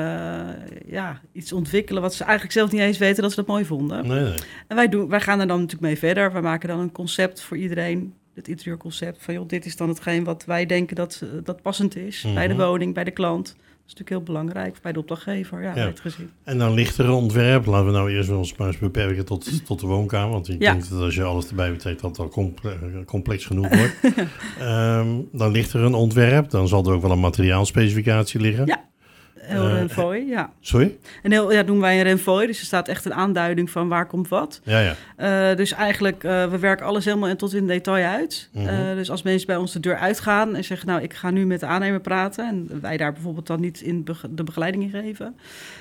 uh, ja, iets ontwikkelen wat ze eigenlijk zelf niet eens weten dat ze dat mooi vonden. Nee, nee. En wij, doen, wij gaan er dan natuurlijk mee verder. Wij maken dan een concept voor iedereen. Het interieurconcept van joh, dit is dan hetgeen wat wij denken dat, uh, dat passend is. Mhm. Bij de woning, bij de klant. Dat is natuurlijk heel belangrijk. Bij de opdrachtgever, ja, Ja. bij het gezin. En dan ligt er een ontwerp. Laten we nou eerst ons maar eens beperken tot, tot de woonkamer. Want ik Ja. denk dat als je alles erbij betrekt, dat het al comple- complex genoeg wordt. um, dan ligt er een ontwerp. Dan zal er ook wel een materiaalspecificatie liggen. Ja. Heel Uh, renfooi, ja. Sorry? En heel, ja, doen wij een renfooi. Dus er staat echt een aanduiding van waar komt wat. Ja, ja. Uh, dus eigenlijk, uh, we werken alles helemaal en tot in detail uit. Mhm. Uh, dus als mensen bij ons de deur uitgaan en zeggen, nou, ik ga nu met de aannemer praten. En wij daar bijvoorbeeld dan niet in bege- de begeleiding in geven.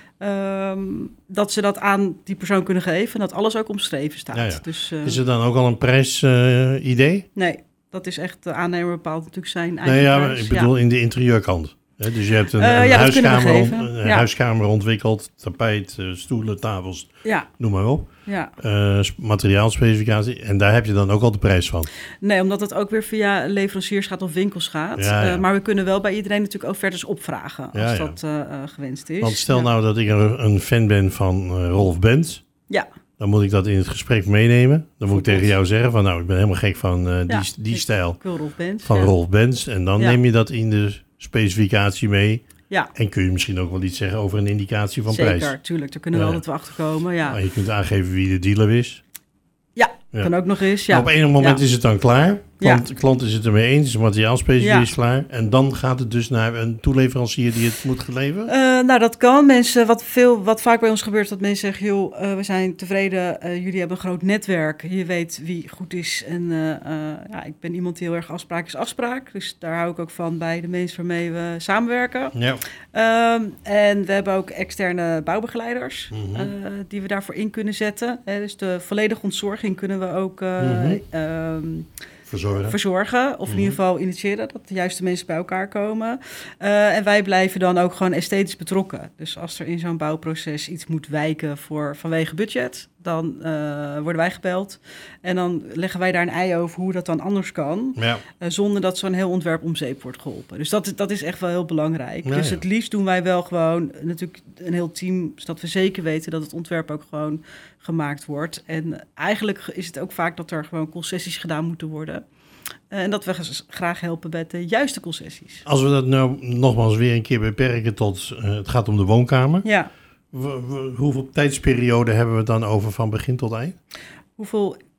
Um, dat ze dat aan die persoon kunnen geven en dat alles ook omschreven staat. Ja, ja. Dus, uh, Is er dan ook al een prijsidee? Uh, nee, dat is echt, de aannemer bepaalt natuurlijk zijn eigen nee, ja, maar prijs. ik bedoel Ja. in de interieurkant. He, dus je hebt een, Uh, een, ja, dat kunnen we huiskamer, geven. ont- een Ja. huiskamer ontwikkeld. Tapijt, uh, stoelen, tafels, Ja, noem maar op. ja. Uh, sp- materiaalspecificatie. En daar heb je dan ook al de prijs van. Nee, omdat het ook weer via leveranciers gaat of winkels gaat. Ja, ja. Uh, maar we kunnen wel bij iedereen natuurlijk offertes opvragen als Ja, ja. dat uh, uh, gewenst is. Want stel Ja. nou dat ik een, een fan ben van uh, Rolf Benz. Ja. Dan moet ik dat in het gesprek meenemen. Dan moet ik tegen jou zeggen van nou, ik ben helemaal gek van uh, die, Ja, die ik- stijl Ik wil Rolf Benz. van ja. Rolf Benz. En dan Ja. neem je dat in de specificatie mee. Ja, En kun je misschien ook wel iets zeggen over een indicatie van zeker, prijs. tuurlijk. Daar kunnen we Ja. altijd wel achter komen. Ja, Maar je kunt aangeven wie de dealer is. ja, Ja. kan ook nog eens. Ja. Op enig moment Ja. is het dan klaar. Ja. Want de klant is het ermee eens. De materiaalspecificatie Ja. is klaar. En dan gaat het dus naar een toeleverancier die het moet leveren. Uh, nou, dat kan. Mensen, wat, veel, wat vaak bij ons gebeurt, dat mensen zeggen, joh, uh, we zijn tevreden. Uh, jullie hebben een groot netwerk. Je weet wie goed is. En uh, uh, ja, ik ben iemand die heel erg afspraak is afspraak. Dus daar hou ik ook van bij de mensen waarmee we samenwerken. Ja. Um, en we hebben ook externe bouwbegeleiders Mhm. uh, die we daarvoor in kunnen zetten. Hè, dus de volledige ontzorging kunnen we ook uh, Mhm. um, Verzorgen. verzorgen. Of in Mhm. ieder geval initiëren dat de juiste mensen bij elkaar komen. Uh, en wij blijven dan ook gewoon esthetisch betrokken. Dus als er in zo'n bouwproces iets moet wijken voor, vanwege budget, dan uh, worden wij gebeld. En dan leggen wij daar een ei over hoe dat dan anders kan. Ja. Uh, zonder dat zo'n heel ontwerp om zeep wordt geholpen. Dus dat, dat is echt wel heel belangrijk. Ja, dus ja. het liefst doen wij wel gewoon natuurlijk een heel team, zodat we zeker weten dat het ontwerp ook gewoon gemaakt wordt. En eigenlijk is het ook vaak dat er gewoon concessies gedaan moeten worden. Uh, en dat we g- graag helpen met de juiste concessies. Als we dat nou nogmaals weer een keer beperken tot uh, het gaat om de woonkamer. Ja, W- w- hoeveel tijdsperiode hebben we het dan over van begin tot eind? hoeveel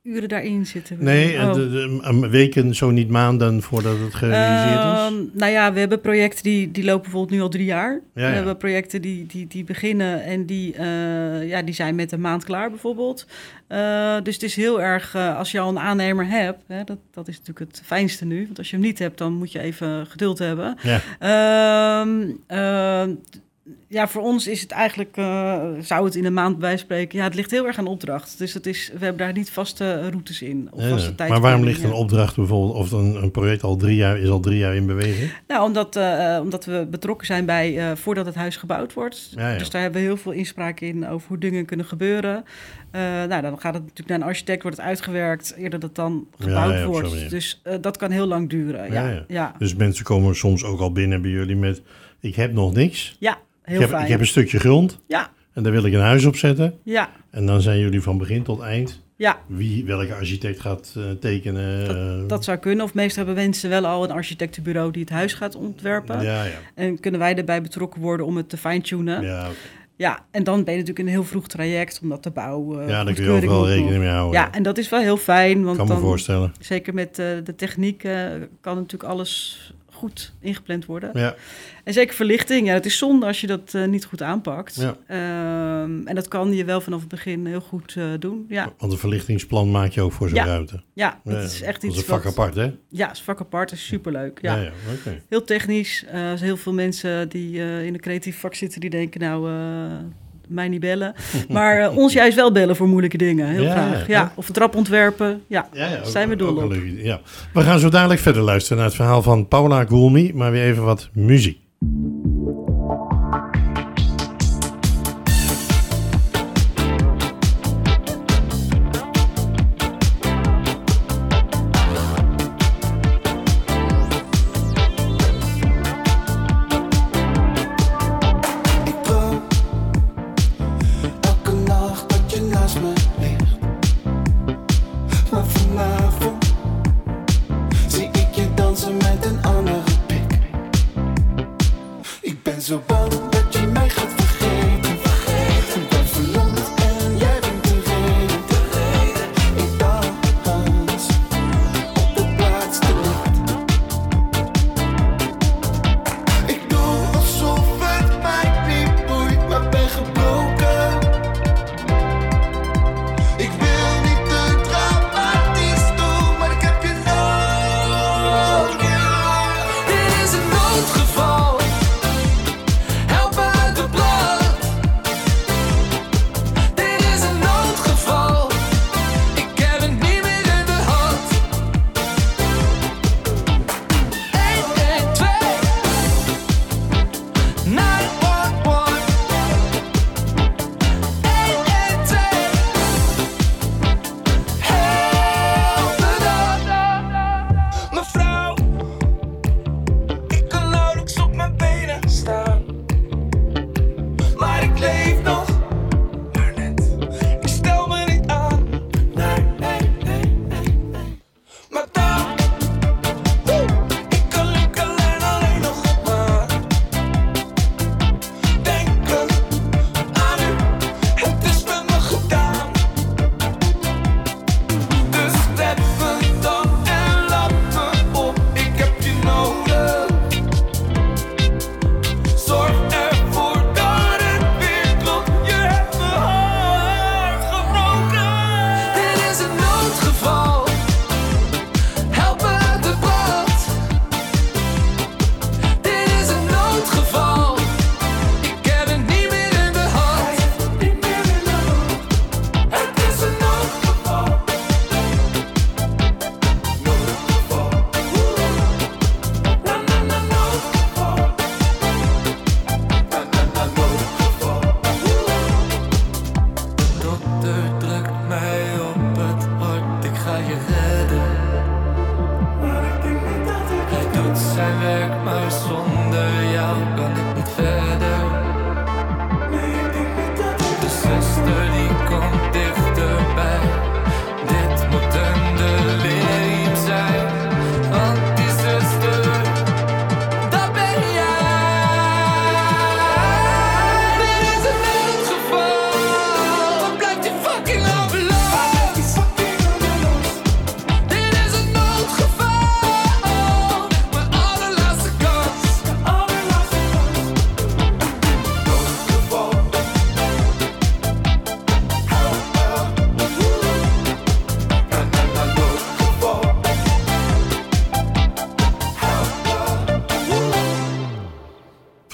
uren daarin zitten. Nee, Oh. de, de, een weken, zo niet maanden voordat het gerealiseerd is? Ehm, nou ja, we hebben projecten die, die lopen bijvoorbeeld nu al drie jaar. Ja, We ja. hebben projecten die, die, die beginnen en die, eh, ja, die zijn met een maand klaar bijvoorbeeld. Uh, dus het is heel erg, uh, als je al een aannemer hebt, hè, dat, dat is natuurlijk het fijnste nu. Want als je hem niet hebt, dan moet je even geduld hebben. Ja. Ehm, uh, ja, voor ons is het eigenlijk, uh, zou het in een maand bij spreken. Ja, het ligt heel erg aan opdracht. Dus het is, we hebben daar niet vaste routes in. Of Nee, vaste nee. tijd. Maar waarom ligt een opdracht bijvoorbeeld, of een, een project al drie jaar, is al drie jaar in beweging? Nou, omdat, uh, omdat we betrokken zijn bij uh, voordat het huis gebouwd wordt. Ja, ja. Dus daar hebben we heel veel inspraak in over hoe dingen kunnen gebeuren. Uh, nou, dan gaat het natuurlijk naar een architect, wordt het uitgewerkt, eerder dat het dan gebouwd Ja, ja, op zo'n wordt. manier. Dus uh, dat kan heel lang duren. Ja, Ja, ja. ja. ja. Dus mensen komen soms ook al binnen bij jullie met, ik heb nog niks. ja heel ik, heb, fijn. ik heb een stukje grond Ja, en daar wil ik een huis op zetten. ja, En dan zijn jullie van begin tot eind, ja. wie, welke architect gaat uh, tekenen. Dat, uh, dat zou kunnen. Of meestal hebben mensen wel al een architectenbureau die het huis gaat ontwerpen. Ja, ja. En kunnen wij erbij betrokken worden om het te fine-tunen. Ja. Ja, okay. ja, en dan ben je natuurlijk in een heel vroeg traject, omdat de bouw... Uh, Ja, daar kun je goedkeuring overal moet rekening nog. mee houden. Ja, en dat is wel heel fijn. Want kan me dan, voorstellen. zeker met uh, de techniek uh, kan natuurlijk alles goed ingepland worden. Ja. En zeker verlichting. Ja, het is zonde als je dat uh, niet goed aanpakt. Ja. Um, en dat kan je wel vanaf het begin heel goed uh, doen. Ja, Want een verlichtingsplan maak je ook voor zo'n Ja. ruimte. ja dat Ja, is echt dat iets is een vak wat- apart, hè? Ja, is vak apart. is superleuk. Ja. ja, ja oké. Heel technisch. Uh, er zijn heel veel mensen die uh, in een creatief vak zitten die denken, nou, uh, mij niet bellen. Maar uh, ons juist wel bellen voor moeilijke dingen. Heel Ja, graag. ja. Ja. Of trapontwerpen. Ja, Ja, ja, ook- zijn we dol ook een op. leuk idee, ja. We gaan zo dadelijk verder luisteren naar het verhaal van Paula Goulmy, maar weer even wat muziek. Ik droom elke nacht dat je naast me ligt. Maar vanavond zie ik je dansen met een andere pik. Ik ben zo bang dat je mij gaat vergeten. Ik ben verlamd en jij bent de reden. Ik dans op de plaats te licht. Ik doe alsof het mij niet boeit, maar ben gebroken. Ik wil niet te dramatisch doen, maar ik heb je nodig. Dit is een noodgeval. Help me uit de brand. Dit is een noodgeval. Ik heb het niet meer in de hand. één één twee nine one one. één één twee Help me dan. Mevrouw, ik kan nauwelijks op mijn benen staan. Maar ik leef nog, maar net. Ik stel me niet aan. Nee, nee, nee, nee, nee. Maar dan, woe, ik kan ik alleen alleen nog maar denken aan u. Het is met me gedaan. Dus zet me dan en laat me op. Ik heb je nodig. Zorg ervoor dat het weer klopt. Je hebt mijn hart gebroken. Dit is een noodgeval. Help me uit de brand. Dit is een noodgeval. Ik heb het niet meer in de hand. Niet meer in de hand. Het is een noodgeval. Noodgeval. Na na na noodgeval. Na na na noodgeval. Dokter drukt mij op het hart, ik ga je redden. Maar ik denk niet dat ik Hij doet zijn werk, maar zonder jou kan ik niet verder. Nee, ik denk niet dat ik De zuster die komt dichterbij. Dit moet een delirium zijn. Want die zuster, dat ben jij. Dit is een noodgeval. Wat blijft die fucking ambulance?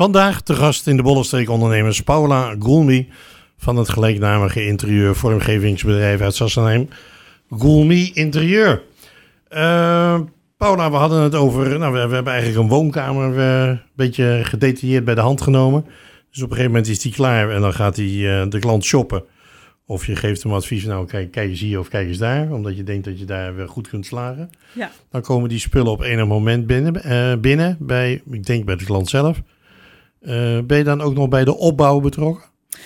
Vandaag te gast in de Bollenstreek ondernemers Paula Goulmy van het gelijknamige interieur vormgevingsbedrijf uit Sassenheim, Goulmy Interieur. Uh, Paula, we hadden het over, nou, we, we hebben eigenlijk een woonkamer uh, een beetje gedetailleerd bij de hand genomen. Dus op een gegeven moment is die klaar en dan gaat die, uh, de klant shoppen. Of je geeft hem advies, nou kijk, kijk eens hier of kijk eens daar, omdat je denkt dat je daar weer goed kunt slagen. Ja. Dan komen die spullen op enig moment binnen, uh, binnen bij, ik denk bij de klant zelf. Uh, ben je dan ook nog bij de opbouw betrokken?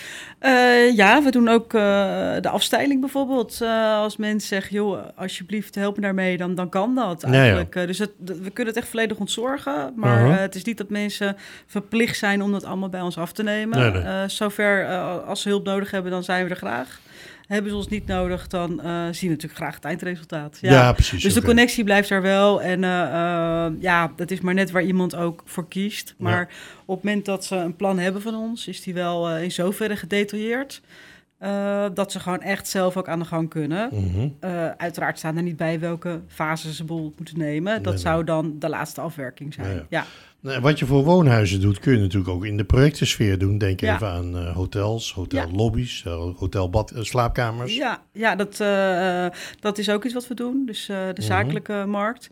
Uh, ja, we doen ook uh, de afstijling bijvoorbeeld. Uh, als mensen zeggen, joh, alsjeblieft help me daarmee, dan, dan kan dat eigenlijk. Ja, ja. Uh, dus het, we kunnen het echt volledig ontzorgen. Maar uh-huh. uh, het is niet dat mensen verplicht zijn om dat allemaal bij ons af te nemen. Nee, nee. Uh, zover, uh, als ze hulp nodig hebben, dan zijn we er graag. Hebben ze ons niet nodig, dan uh, zien we natuurlijk graag het eindresultaat. Ja, ja precies. Dus okay. de connectie blijft daar wel. En uh, uh, ja, dat is maar net waar iemand ook voor kiest. Maar ja. op het moment dat ze een plan hebben van ons, is die wel uh, in zoverre gedetailleerd. Uh, dat ze gewoon echt zelf ook aan de gang kunnen. Mm-hmm. Uh, uiteraard staan er niet bij welke fase ze bol moeten nemen. Dat nee, zou nee. dan de laatste afwerking zijn. Ja, ja. Ja. Nou, wat je voor woonhuizen doet, kun je natuurlijk ook in de projectensfeer doen. Denk ja. even aan uh, hotels, hotellobby's, ja. hotelbad, uh, slaapkamers. Ja, ja dat, uh, dat is ook iets wat we doen. Dus uh, de mm-hmm. zakelijke markt.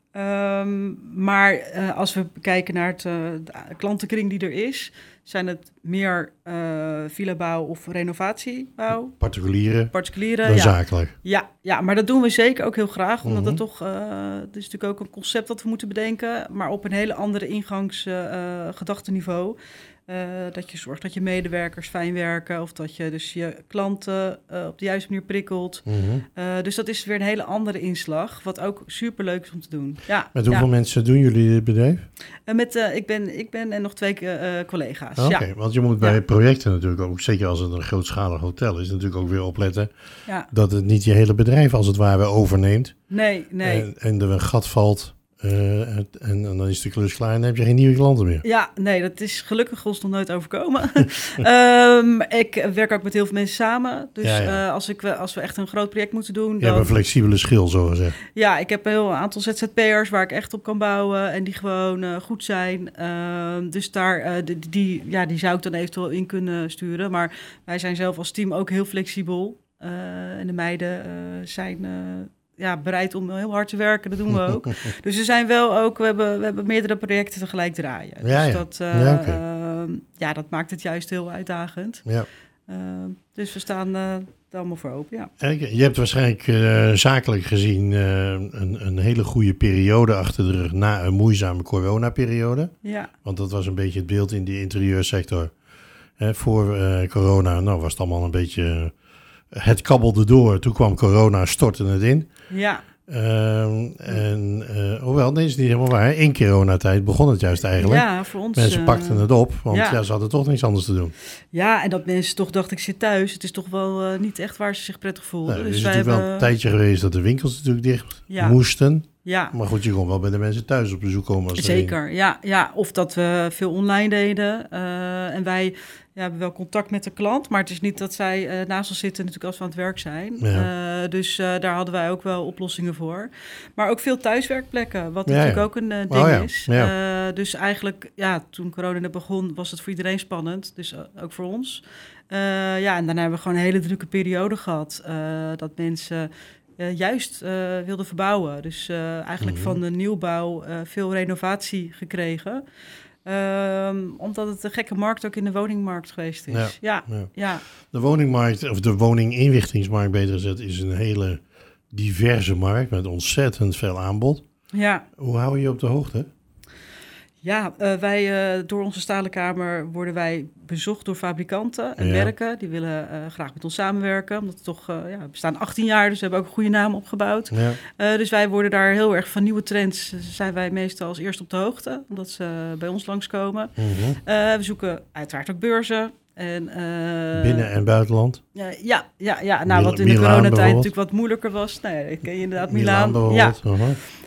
Um, maar uh, als we kijken naar het, uh, de klantenkring die er is, zijn het meer uh, villa-bouw of renovatiebouw. Particulieren, Particulieren dan ja. zakelijk. Ja, ja, maar dat doen we zeker ook heel graag, omdat mm-hmm. het toch, uh, het is natuurlijk ook een concept dat we moeten bedenken, maar op een hele andere ingangsgedachtenniveau. Uh, Uh, dat je zorgt dat je medewerkers fijn werken of dat je dus je klanten uh, op de juiste manier prikkelt. Mm-hmm. Uh, dus dat is weer een hele andere inslag, wat ook superleuk is om te doen. Ja, met hoeveel ja. mensen doen jullie dit bedrijf? Uh, met, uh, ik, ben, ik ben en nog twee uh, collega's. Oké, okay, ja. want je moet bij ja. projecten natuurlijk ook, zeker als het een grootschalig hotel is, natuurlijk ook weer opletten ja. dat het niet je hele bedrijf als het ware overneemt. Nee, nee. En, en er een gat valt. Uh, en, en dan is de klus klaar en dan heb je geen nieuwe klanten meer. Ja, nee, dat is gelukkig ons nog nooit overkomen. um, ik werk ook met heel veel mensen samen. Dus ja, ja. Uh, als, ik, als we echt een groot project moeten doen... Je dan... hebt een flexibele schil, zo gezegd. Ja, ik heb een heel aantal Z Z P'ers waar ik echt op kan bouwen en die gewoon uh, goed zijn. Uh, dus daar, uh, die, die, ja, die zou ik dan eventueel in kunnen sturen. Maar wij zijn zelf als team ook heel flexibel. Uh, en de meiden uh, zijn... Uh, ja, bereid om heel hard te werken, dat doen we ook. Dus we zijn wel ook, we hebben, we hebben meerdere projecten tegelijk draaien. Ja, dus ja. Dat, uh, ja, okay. uh, ja, dat maakt het juist heel uitdagend. Ja. Uh, dus we staan uh, er allemaal voor open, ja. Je hebt waarschijnlijk uh, zakelijk gezien uh, een, een hele goede periode achter de rug na een moeizame coronaperiode. Ja. Want dat was een beetje het beeld in die interieursector. Hè, voor uh, corona, nou was het allemaal een beetje... Uh, het kabbelde door. Toen kwam corona, stortte het in. Ja. Um, en, uh, hoewel, nee, is niet helemaal waar. In coronatijd begon het juist eigenlijk. Ja, voor ons. Mensen pakten uh, het op, want ja. ja. Ja, ze hadden toch niks anders te doen. Ja, en dat mensen toch dachten, ik zit thuis. Het is toch wel uh, niet echt waar ze zich prettig voelden. Nou, dus het is wij natuurlijk hebben... wel een tijdje geweest dat de winkels natuurlijk dicht ja. moesten. Ja. Maar goed, je kon wel bij de mensen thuis op bezoek komen. Als Zeker, ja, ja. Of dat we veel online deden. Uh, en wij ja, hebben wel contact met de klant. Maar het is niet dat zij uh, naast ons zitten natuurlijk als we aan het werk zijn. Ja. Uh, dus uh, daar hadden wij ook wel oplossingen voor. Maar ook veel thuiswerkplekken, wat ja, natuurlijk ja. ook een uh, ding oh, ja. is. Ja. Uh, dus eigenlijk, ja, toen corona net begon, was het voor iedereen spannend. Dus uh, ook voor ons. Uh, ja, en daarna hebben we gewoon een hele drukke periode gehad. Uh, dat mensen... Uh, juist uh, wilden verbouwen. Dus uh, eigenlijk mm-hmm. van de nieuwbouw uh, veel renovatie gekregen. Um, omdat het een gekke markt ook in de woningmarkt geweest is. Ja, ja, ja. ja. De woningmarkt, of de woninginrichtingsmarkt beter gezegd, is een hele diverse markt met ontzettend veel aanbod. Ja. Hoe hou je je op de hoogte? Ja, uh, wij uh, door onze stalenkamer worden wij bezocht door fabrikanten en ja. merken. Die willen uh, graag met ons samenwerken. Omdat we toch, uh, ja, we bestaan achttien jaar, dus we hebben ook een goede naam opgebouwd. Ja. Uh, dus wij worden daar heel erg van nieuwe trends. Zijn wij meestal als eerste op de hoogte, omdat ze uh, bij ons langskomen. Mm-hmm. Uh, we zoeken uiteraard ook beurzen. En, uh, binnen- en buitenland? Uh, ja, ja, ja. Nou, Mil- wat in de Milaan coronatijd natuurlijk wat moeilijker was. Nou ja, ik ken je inderdaad Milaan. Milaan ja. Uh-huh.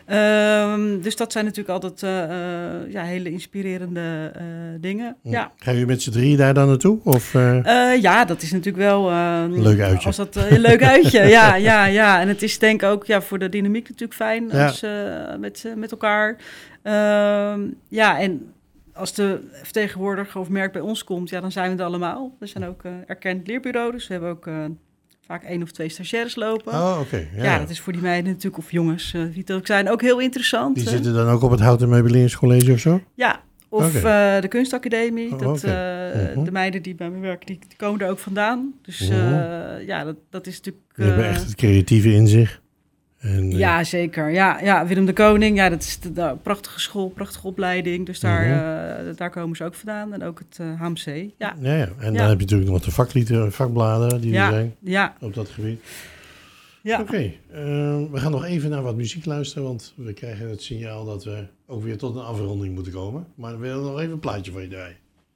Um, dus dat zijn natuurlijk altijd uh, uh, ja, hele inspirerende uh, dingen. Ja. Ja. Ga je met z'n drieën daar dan naartoe? Of, uh... Uh, ja, dat is natuurlijk wel... Uh, leuk uitje. Als dat, uh, een leuk uitje, ja, ja, ja. En het is denk ik ook ja, voor de dynamiek natuurlijk fijn. Ja. Als, uh, met, uh, met elkaar. Uh, ja, en als de vertegenwoordiger of merk bij ons komt, ja, dan zijn we het allemaal. We zijn ook uh, erkend leerbureau, dus we hebben ook uh, vaak één of twee stagiaires lopen. Oh, oké. Okay. Ja, Ja, ja, dat is voor die meiden natuurlijk, of jongens, uh, wie het ook zijn, ook heel interessant. Die uh. zitten dan ook op het Houten Meubelingscollege of zo? Ja, of Okay. uh, de kunstacademie. Oh, dat, okay. uh, uh-huh. De meiden die bij me werken, die, die komen er ook vandaan. Dus uh, Uh-huh. ja, dat, dat is natuurlijk... Die hebben uh, echt het creatieve in zich. En, uh, Ja, zeker. Ja, ja, Willem de Koning, ja, dat is de, de prachtige school, prachtige opleiding. Dus daar, Mhm. uh, daar komen ze ook vandaan. En ook het uh, H M C. Ja, Ja, ja. En Ja. dan heb je natuurlijk nog de vaklieden, vakbladen die Ja. er zijn ja, op dat gebied. ja. Oké, okay. uh, we gaan nog even naar wat muziek luisteren, want we krijgen het signaal dat we ook weer tot een afronding moeten komen. Maar we willen nog even een plaatje van je draaien.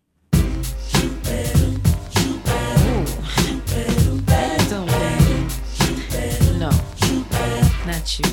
No, not you.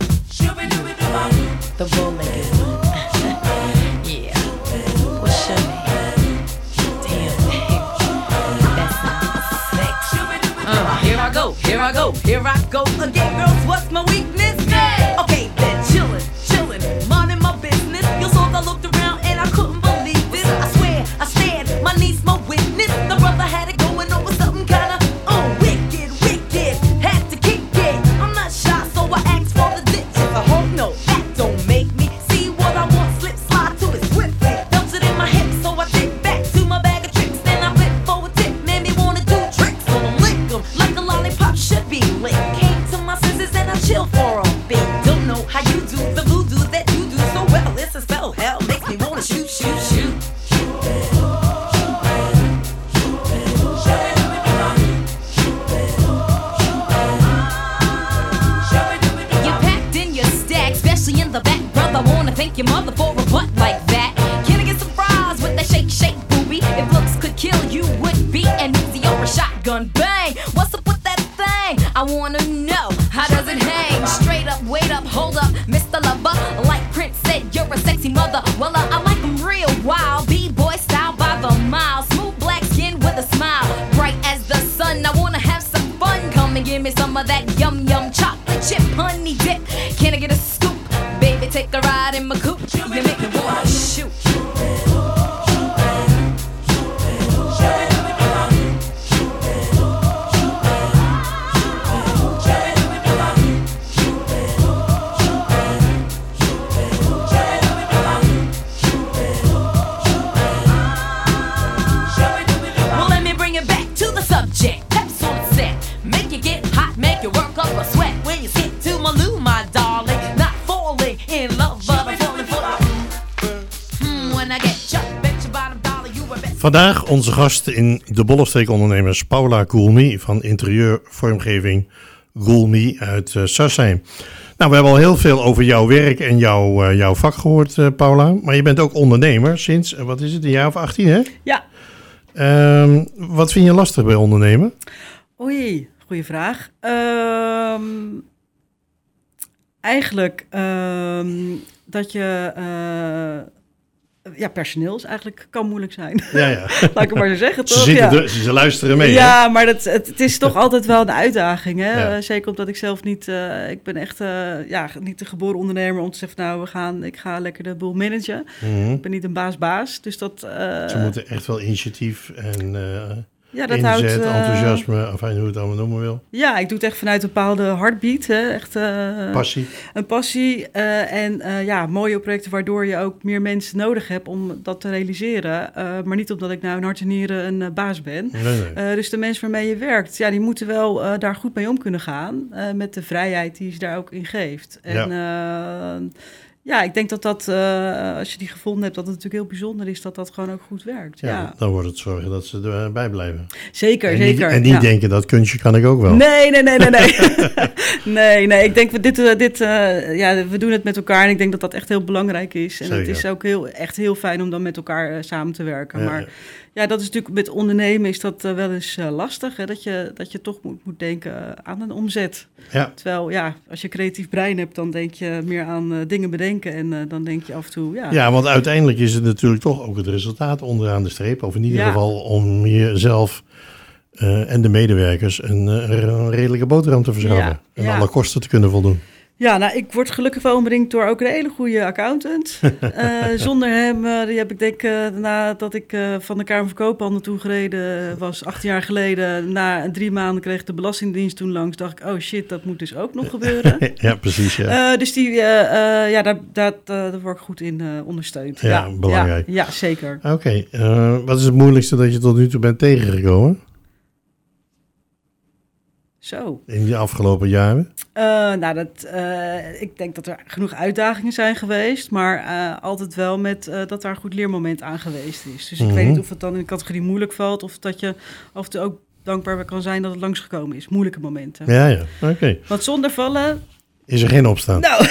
The bow-legged one. Yeah. What's your name? Damn, babe. That sounds sexy. Uh, here I go, here I go, here I go again, girls. What's my weakness? Okay, then chillin', chillin', minding my business. You saw I looked around and I couldn't believe this. I swear, I stand, my niece, my witness. The brother had it going over something kinda oh wicked, wicked. Had to kick it. I'm not shy, so I asked for the ditches. I hope no, that don't make me see what I want. Slip, slide to it swiftly. Dumps it in my hips, so I dip back to my bag of tricks. Then I flip for a tip, made me wanna do tricks on 'em, lick 'em like a lollipop should be licked. Came to my senses and I chill for a bit. Don't know how you do the voodoo that you do so well. It's a spell, hell makes me wanna shoot, shoot, shoot. You packed in your stack, especially in the back, brother. Wanna thank your mother for a butt like that. Can I get some fries with that shake, shake, booby? If looks could kill, you would be an easy or a shotgun bang. What's up with that thing? I wanna know, how does it hang? Straight up, wait up, hold up, Mister Lover. Like Prince said, you're a sexy mother. Well, uh, I like them real wild, B-boy style by the mile. Smooth black skin with a smile, bright as the sun. I wanna have some fun. Come and give me some of that yum yum chocolate chip honey dip. Can I get a scoop? Baby, take a ride in my coupe. You make me wanna shoot. Well, let me bring it back to the subject. Peps on the set, make you get hot, make you work up a sweat. When you sit to my loo, my darling, not falling in love, but I'm falling for hmm, when I get you, bet your bottom dollar you were best. Vandaag onze gast in de Bollenstreek Ondernemers, Paula Goulmy van interieurvormgeving Goulmy uit uh, Sarsheim. Nou, we hebben al heel veel over jouw werk en jouw, uh, jouw vak gehoord, uh, Paula. Maar je bent ook ondernemer sinds, uh, wat is het, een jaar of achttien, hè? Ja. Um, wat vind je lastig bij ondernemen? Oei, goede vraag. Um, eigenlijk um, dat je... Uh, ja, personeel is eigenlijk, kan moeilijk zijn. Ja, ja. Laat ik het maar zo zeggen, Ze, toch? zitten Ja. er- ze luisteren mee, hè? Ja, maar dat, het, het is toch altijd wel een uitdaging. Hè? Ja. Uh, zeker omdat ik zelf niet... Uh, ik ben echt uh, ja, niet de geboren ondernemer om te zeggen... nou, we gaan, ik ga lekker de boel managen. Mhm. Ik ben niet een baas-baas. Dus dat... Uh, Ze moeten echt wel initiatief en uh, ja, dat inzet, houdt, uh, enthousiasme, afijn hoe je het allemaal noemen wil. Ja, ik doe het echt vanuit een bepaalde heartbeat. Hè? Echt, uh, Passie. Een passie uh, en uh, ja, mooie projecten waardoor je ook meer mensen nodig hebt om dat te realiseren. Uh, maar niet omdat ik nou in hart en nieren een uh, baas ben. Nee, nee. Uh, dus de mensen waarmee je werkt, ja, die moeten wel uh, daar goed mee om kunnen gaan. Uh, met de vrijheid die ze daar ook in geeft. En ja, uh, ja ik denk dat dat, uh, als je die gevonden hebt, dat het natuurlijk heel bijzonder is dat dat gewoon ook goed werkt. Ja, Ja, dan wordt het zorgen dat ze erbij blijven. zeker, en zeker. Niet, en niet ja. denken, dat kunstje kan ik ook wel. Nee, nee, nee, nee, nee. nee, nee. Ik denk, we, dit, uh, dit, uh, ja, we doen het met elkaar en ik denk dat dat echt heel belangrijk is. En Zeker. het is ook heel, echt heel fijn om dan met elkaar uh, samen te werken. Ja, maar ja. ja, dat is natuurlijk met ondernemen is dat uh, wel eens uh, lastig. Hè? Dat, je, dat je toch moet, moet denken uh, aan een omzet. Ja. Terwijl, ja, als je creatief brein hebt, dan denk je meer aan uh, dingen bedenken. En uh, dan denk je af en toe, ja... Ja, want uiteindelijk is het natuurlijk toch ook het resultaat onderaan de streep. Of in ieder Ja. geval om jezelf uh, en de medewerkers een, uh, een redelijke boterham te verschaffen. Ja, En ja. alle kosten te kunnen voldoen. Ja, nou, ik word gelukkig wel omringd door ook een hele goede accountant. Uh, zonder hem, uh, die heb ik denk uh, nadat ik uh, van de Kamer van Koophandel toegereden was, acht jaar geleden. Na drie maanden kreeg de Belastingdienst toen langs. Dacht ik, oh shit, dat moet dus ook nog gebeuren. Ja, precies. Ja, Uh, dus die, uh, uh, ja, daar, daar, daar word ik goed in uh, ondersteund. Ja, belangrijk. Ja, ja zeker. Oké, okay. uh, wat is het moeilijkste dat je tot nu toe bent tegengekomen? Zo. In die afgelopen jaren? Uh, nou, dat, uh, ik denk dat er genoeg uitdagingen zijn geweest, maar uh, altijd wel met uh, dat daar een goed leermoment aan geweest is. Dus Mm-hmm. ik weet niet of het dan in de categorie moeilijk valt, of dat je af en toe ook dankbaar kan zijn dat het langsgekomen is. Moeilijke momenten. Ja, ja, oké. Okay. Want zonder vallen... Is er geen opstaan? Nou,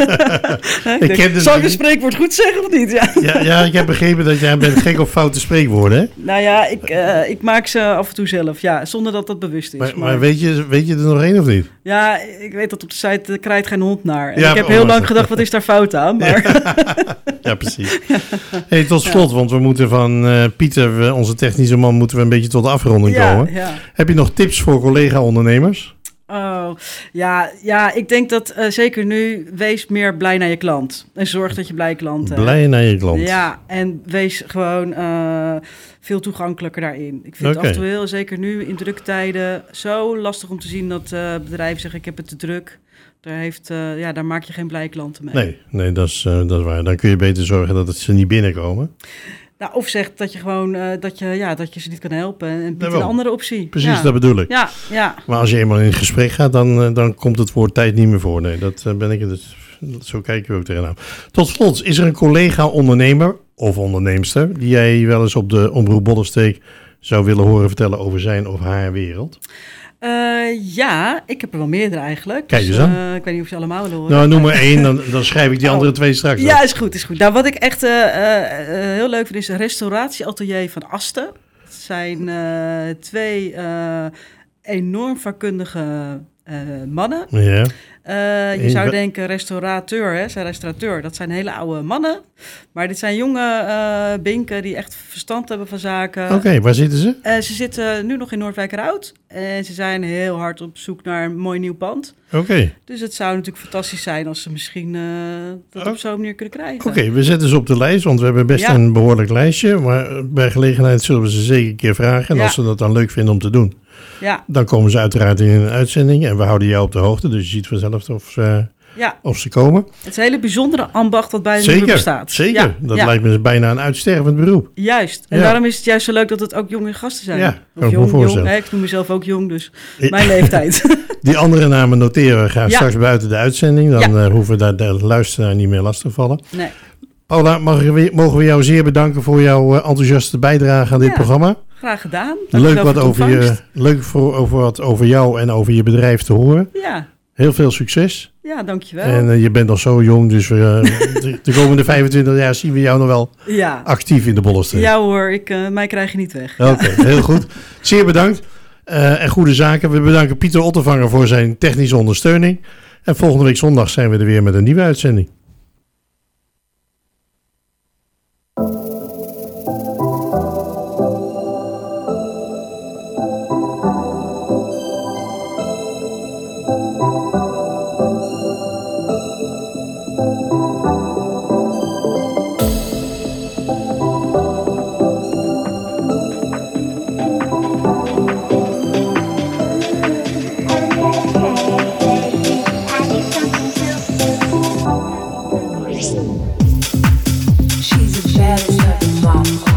ik ik denk, dus zal ik een spreekwoord goed zeggen of niet? Ja. Ja, ja, ik heb begrepen dat jij bent gek op foute spreekwoorden, hè? Nou ja, ik, uh, ik maak ze af en toe zelf, ja, zonder dat dat bewust is. Maar, maar weet, je, weet je er nog één of niet? Ja, ik weet dat op de site uh, krijgt geen hond naar. En Ja, ik heb oh, heel maar- lang gedacht, wat is daar fout aan? Maar Ja, precies. Hey, tot slot, want we moeten van uh, Pieter, we- onze technische man, moeten we een beetje tot de afronding ja, komen. ja. Heb je nog tips voor collega-ondernemers? Oh, ja, ja, ik denk dat uh, zeker nu, wees meer blij naar je klant. En zorg dat je blij klanten hebt. Blij naar je klant. Ja, en wees gewoon uh, veel toegankelijker daarin. Ik vind Oké. het af en toe heel, zeker nu in drukke tijden, zo lastig om te zien dat uh, bedrijven zeggen, ik heb het te druk. Daar, heeft, uh, ja, daar maak je geen blije klanten mee. Nee, nee dat, is, uh, dat is waar. Dan kun je beter zorgen dat het ze niet binnenkomen. Nou, of zegt dat je gewoon uh, dat, je, ja, dat je ze niet kan helpen en biedt Jawel. een andere optie. Precies, ja. dat bedoel ik. Ja, ja. Maar als je eenmaal in gesprek gaat, dan, uh, dan komt het woord tijd niet meer voor. Nee, dat uh, ben ik dus. Zo kijken we ook tegenaan. Tot slot, is er een collega-ondernemer of onderneemster die jij wel eens op de Omroep Bollensteek zou willen horen vertellen over zijn of haar wereld? Uh, ja, ik heb er wel meerdere eigenlijk. Kijk Dus, eens aan. uh, ik weet niet of je allemaal wil horen. Nou, noem maar één, dan, dan schrijf ik die Oh. andere twee straks op. Ja, is goed, is goed. Nou, wat ik echt uh, uh, heel leuk vind is een restauratieatelier van Asten. Het zijn uh, twee uh, enorm vakkundige uh, mannen. Ja. Uh, je Eén zou wa- denken restaurateur, hè, zijn restaurateur. Dat zijn hele oude mannen. Maar dit zijn jonge uh, binken die echt verstand hebben van zaken. Oké, okay, waar zitten ze? Uh, ze zitten nu nog in Noordwijkerhout. En ze zijn heel hard op zoek naar een mooi nieuw pand. Oké, okay. Dus het zou natuurlijk fantastisch zijn als ze misschien uh, dat op zo'n manier kunnen krijgen. Oké, okay, we zetten ze op de lijst, want we hebben best Ja. een behoorlijk lijstje. Maar bij gelegenheid zullen we ze zeker een keer vragen. En Ja. als ze dat dan leuk vinden om te doen, Ja, dan komen ze uiteraard in een uitzending. En we houden jou op de hoogte, dus je ziet vanzelf of, uh, ja. of ze komen. Het is een hele bijzondere ambacht dat bij de Zeker, groep bestaat. zeker. Ja, Dat ja. lijkt me bijna een uitstervend beroep. Juist. En Ja. daarom is het juist zo leuk dat het ook jonge gasten zijn. Ja, Of kan ik me jong, voorstellen. jong. Hè, ik noem mezelf ook jong, dus Ja. mijn leeftijd. Die andere namen noteren we graag Ja. straks buiten de uitzending. Dan Ja. uh, hoeven we daar de luisteraar niet meer lastig te vallen. Nee. Paula, mag ik, mogen we jou zeer bedanken voor jouw uh, enthousiaste bijdrage aan dit Ja. programma. Graag gedaan. Leuk Dankjewel wat, voor de over je, ontvangst. leuk voor, over wat over jou en over je bedrijf te horen. Ja, Heel veel succes. ja, dankjewel. En uh, je bent nog zo jong, dus uh, de, de komende vijfentwintig jaar zien we jou nog wel ja. actief in de Bollenstreek. ja hoor, ik, uh, mij krijg je niet weg. Oké, heel goed. Zeer bedankt. Uh, en goede zaken. We bedanken Pieter Ottervanger voor zijn technische ondersteuning. En volgende week zondag zijn we er weer met een nieuwe uitzending. She's a jealous of the mom.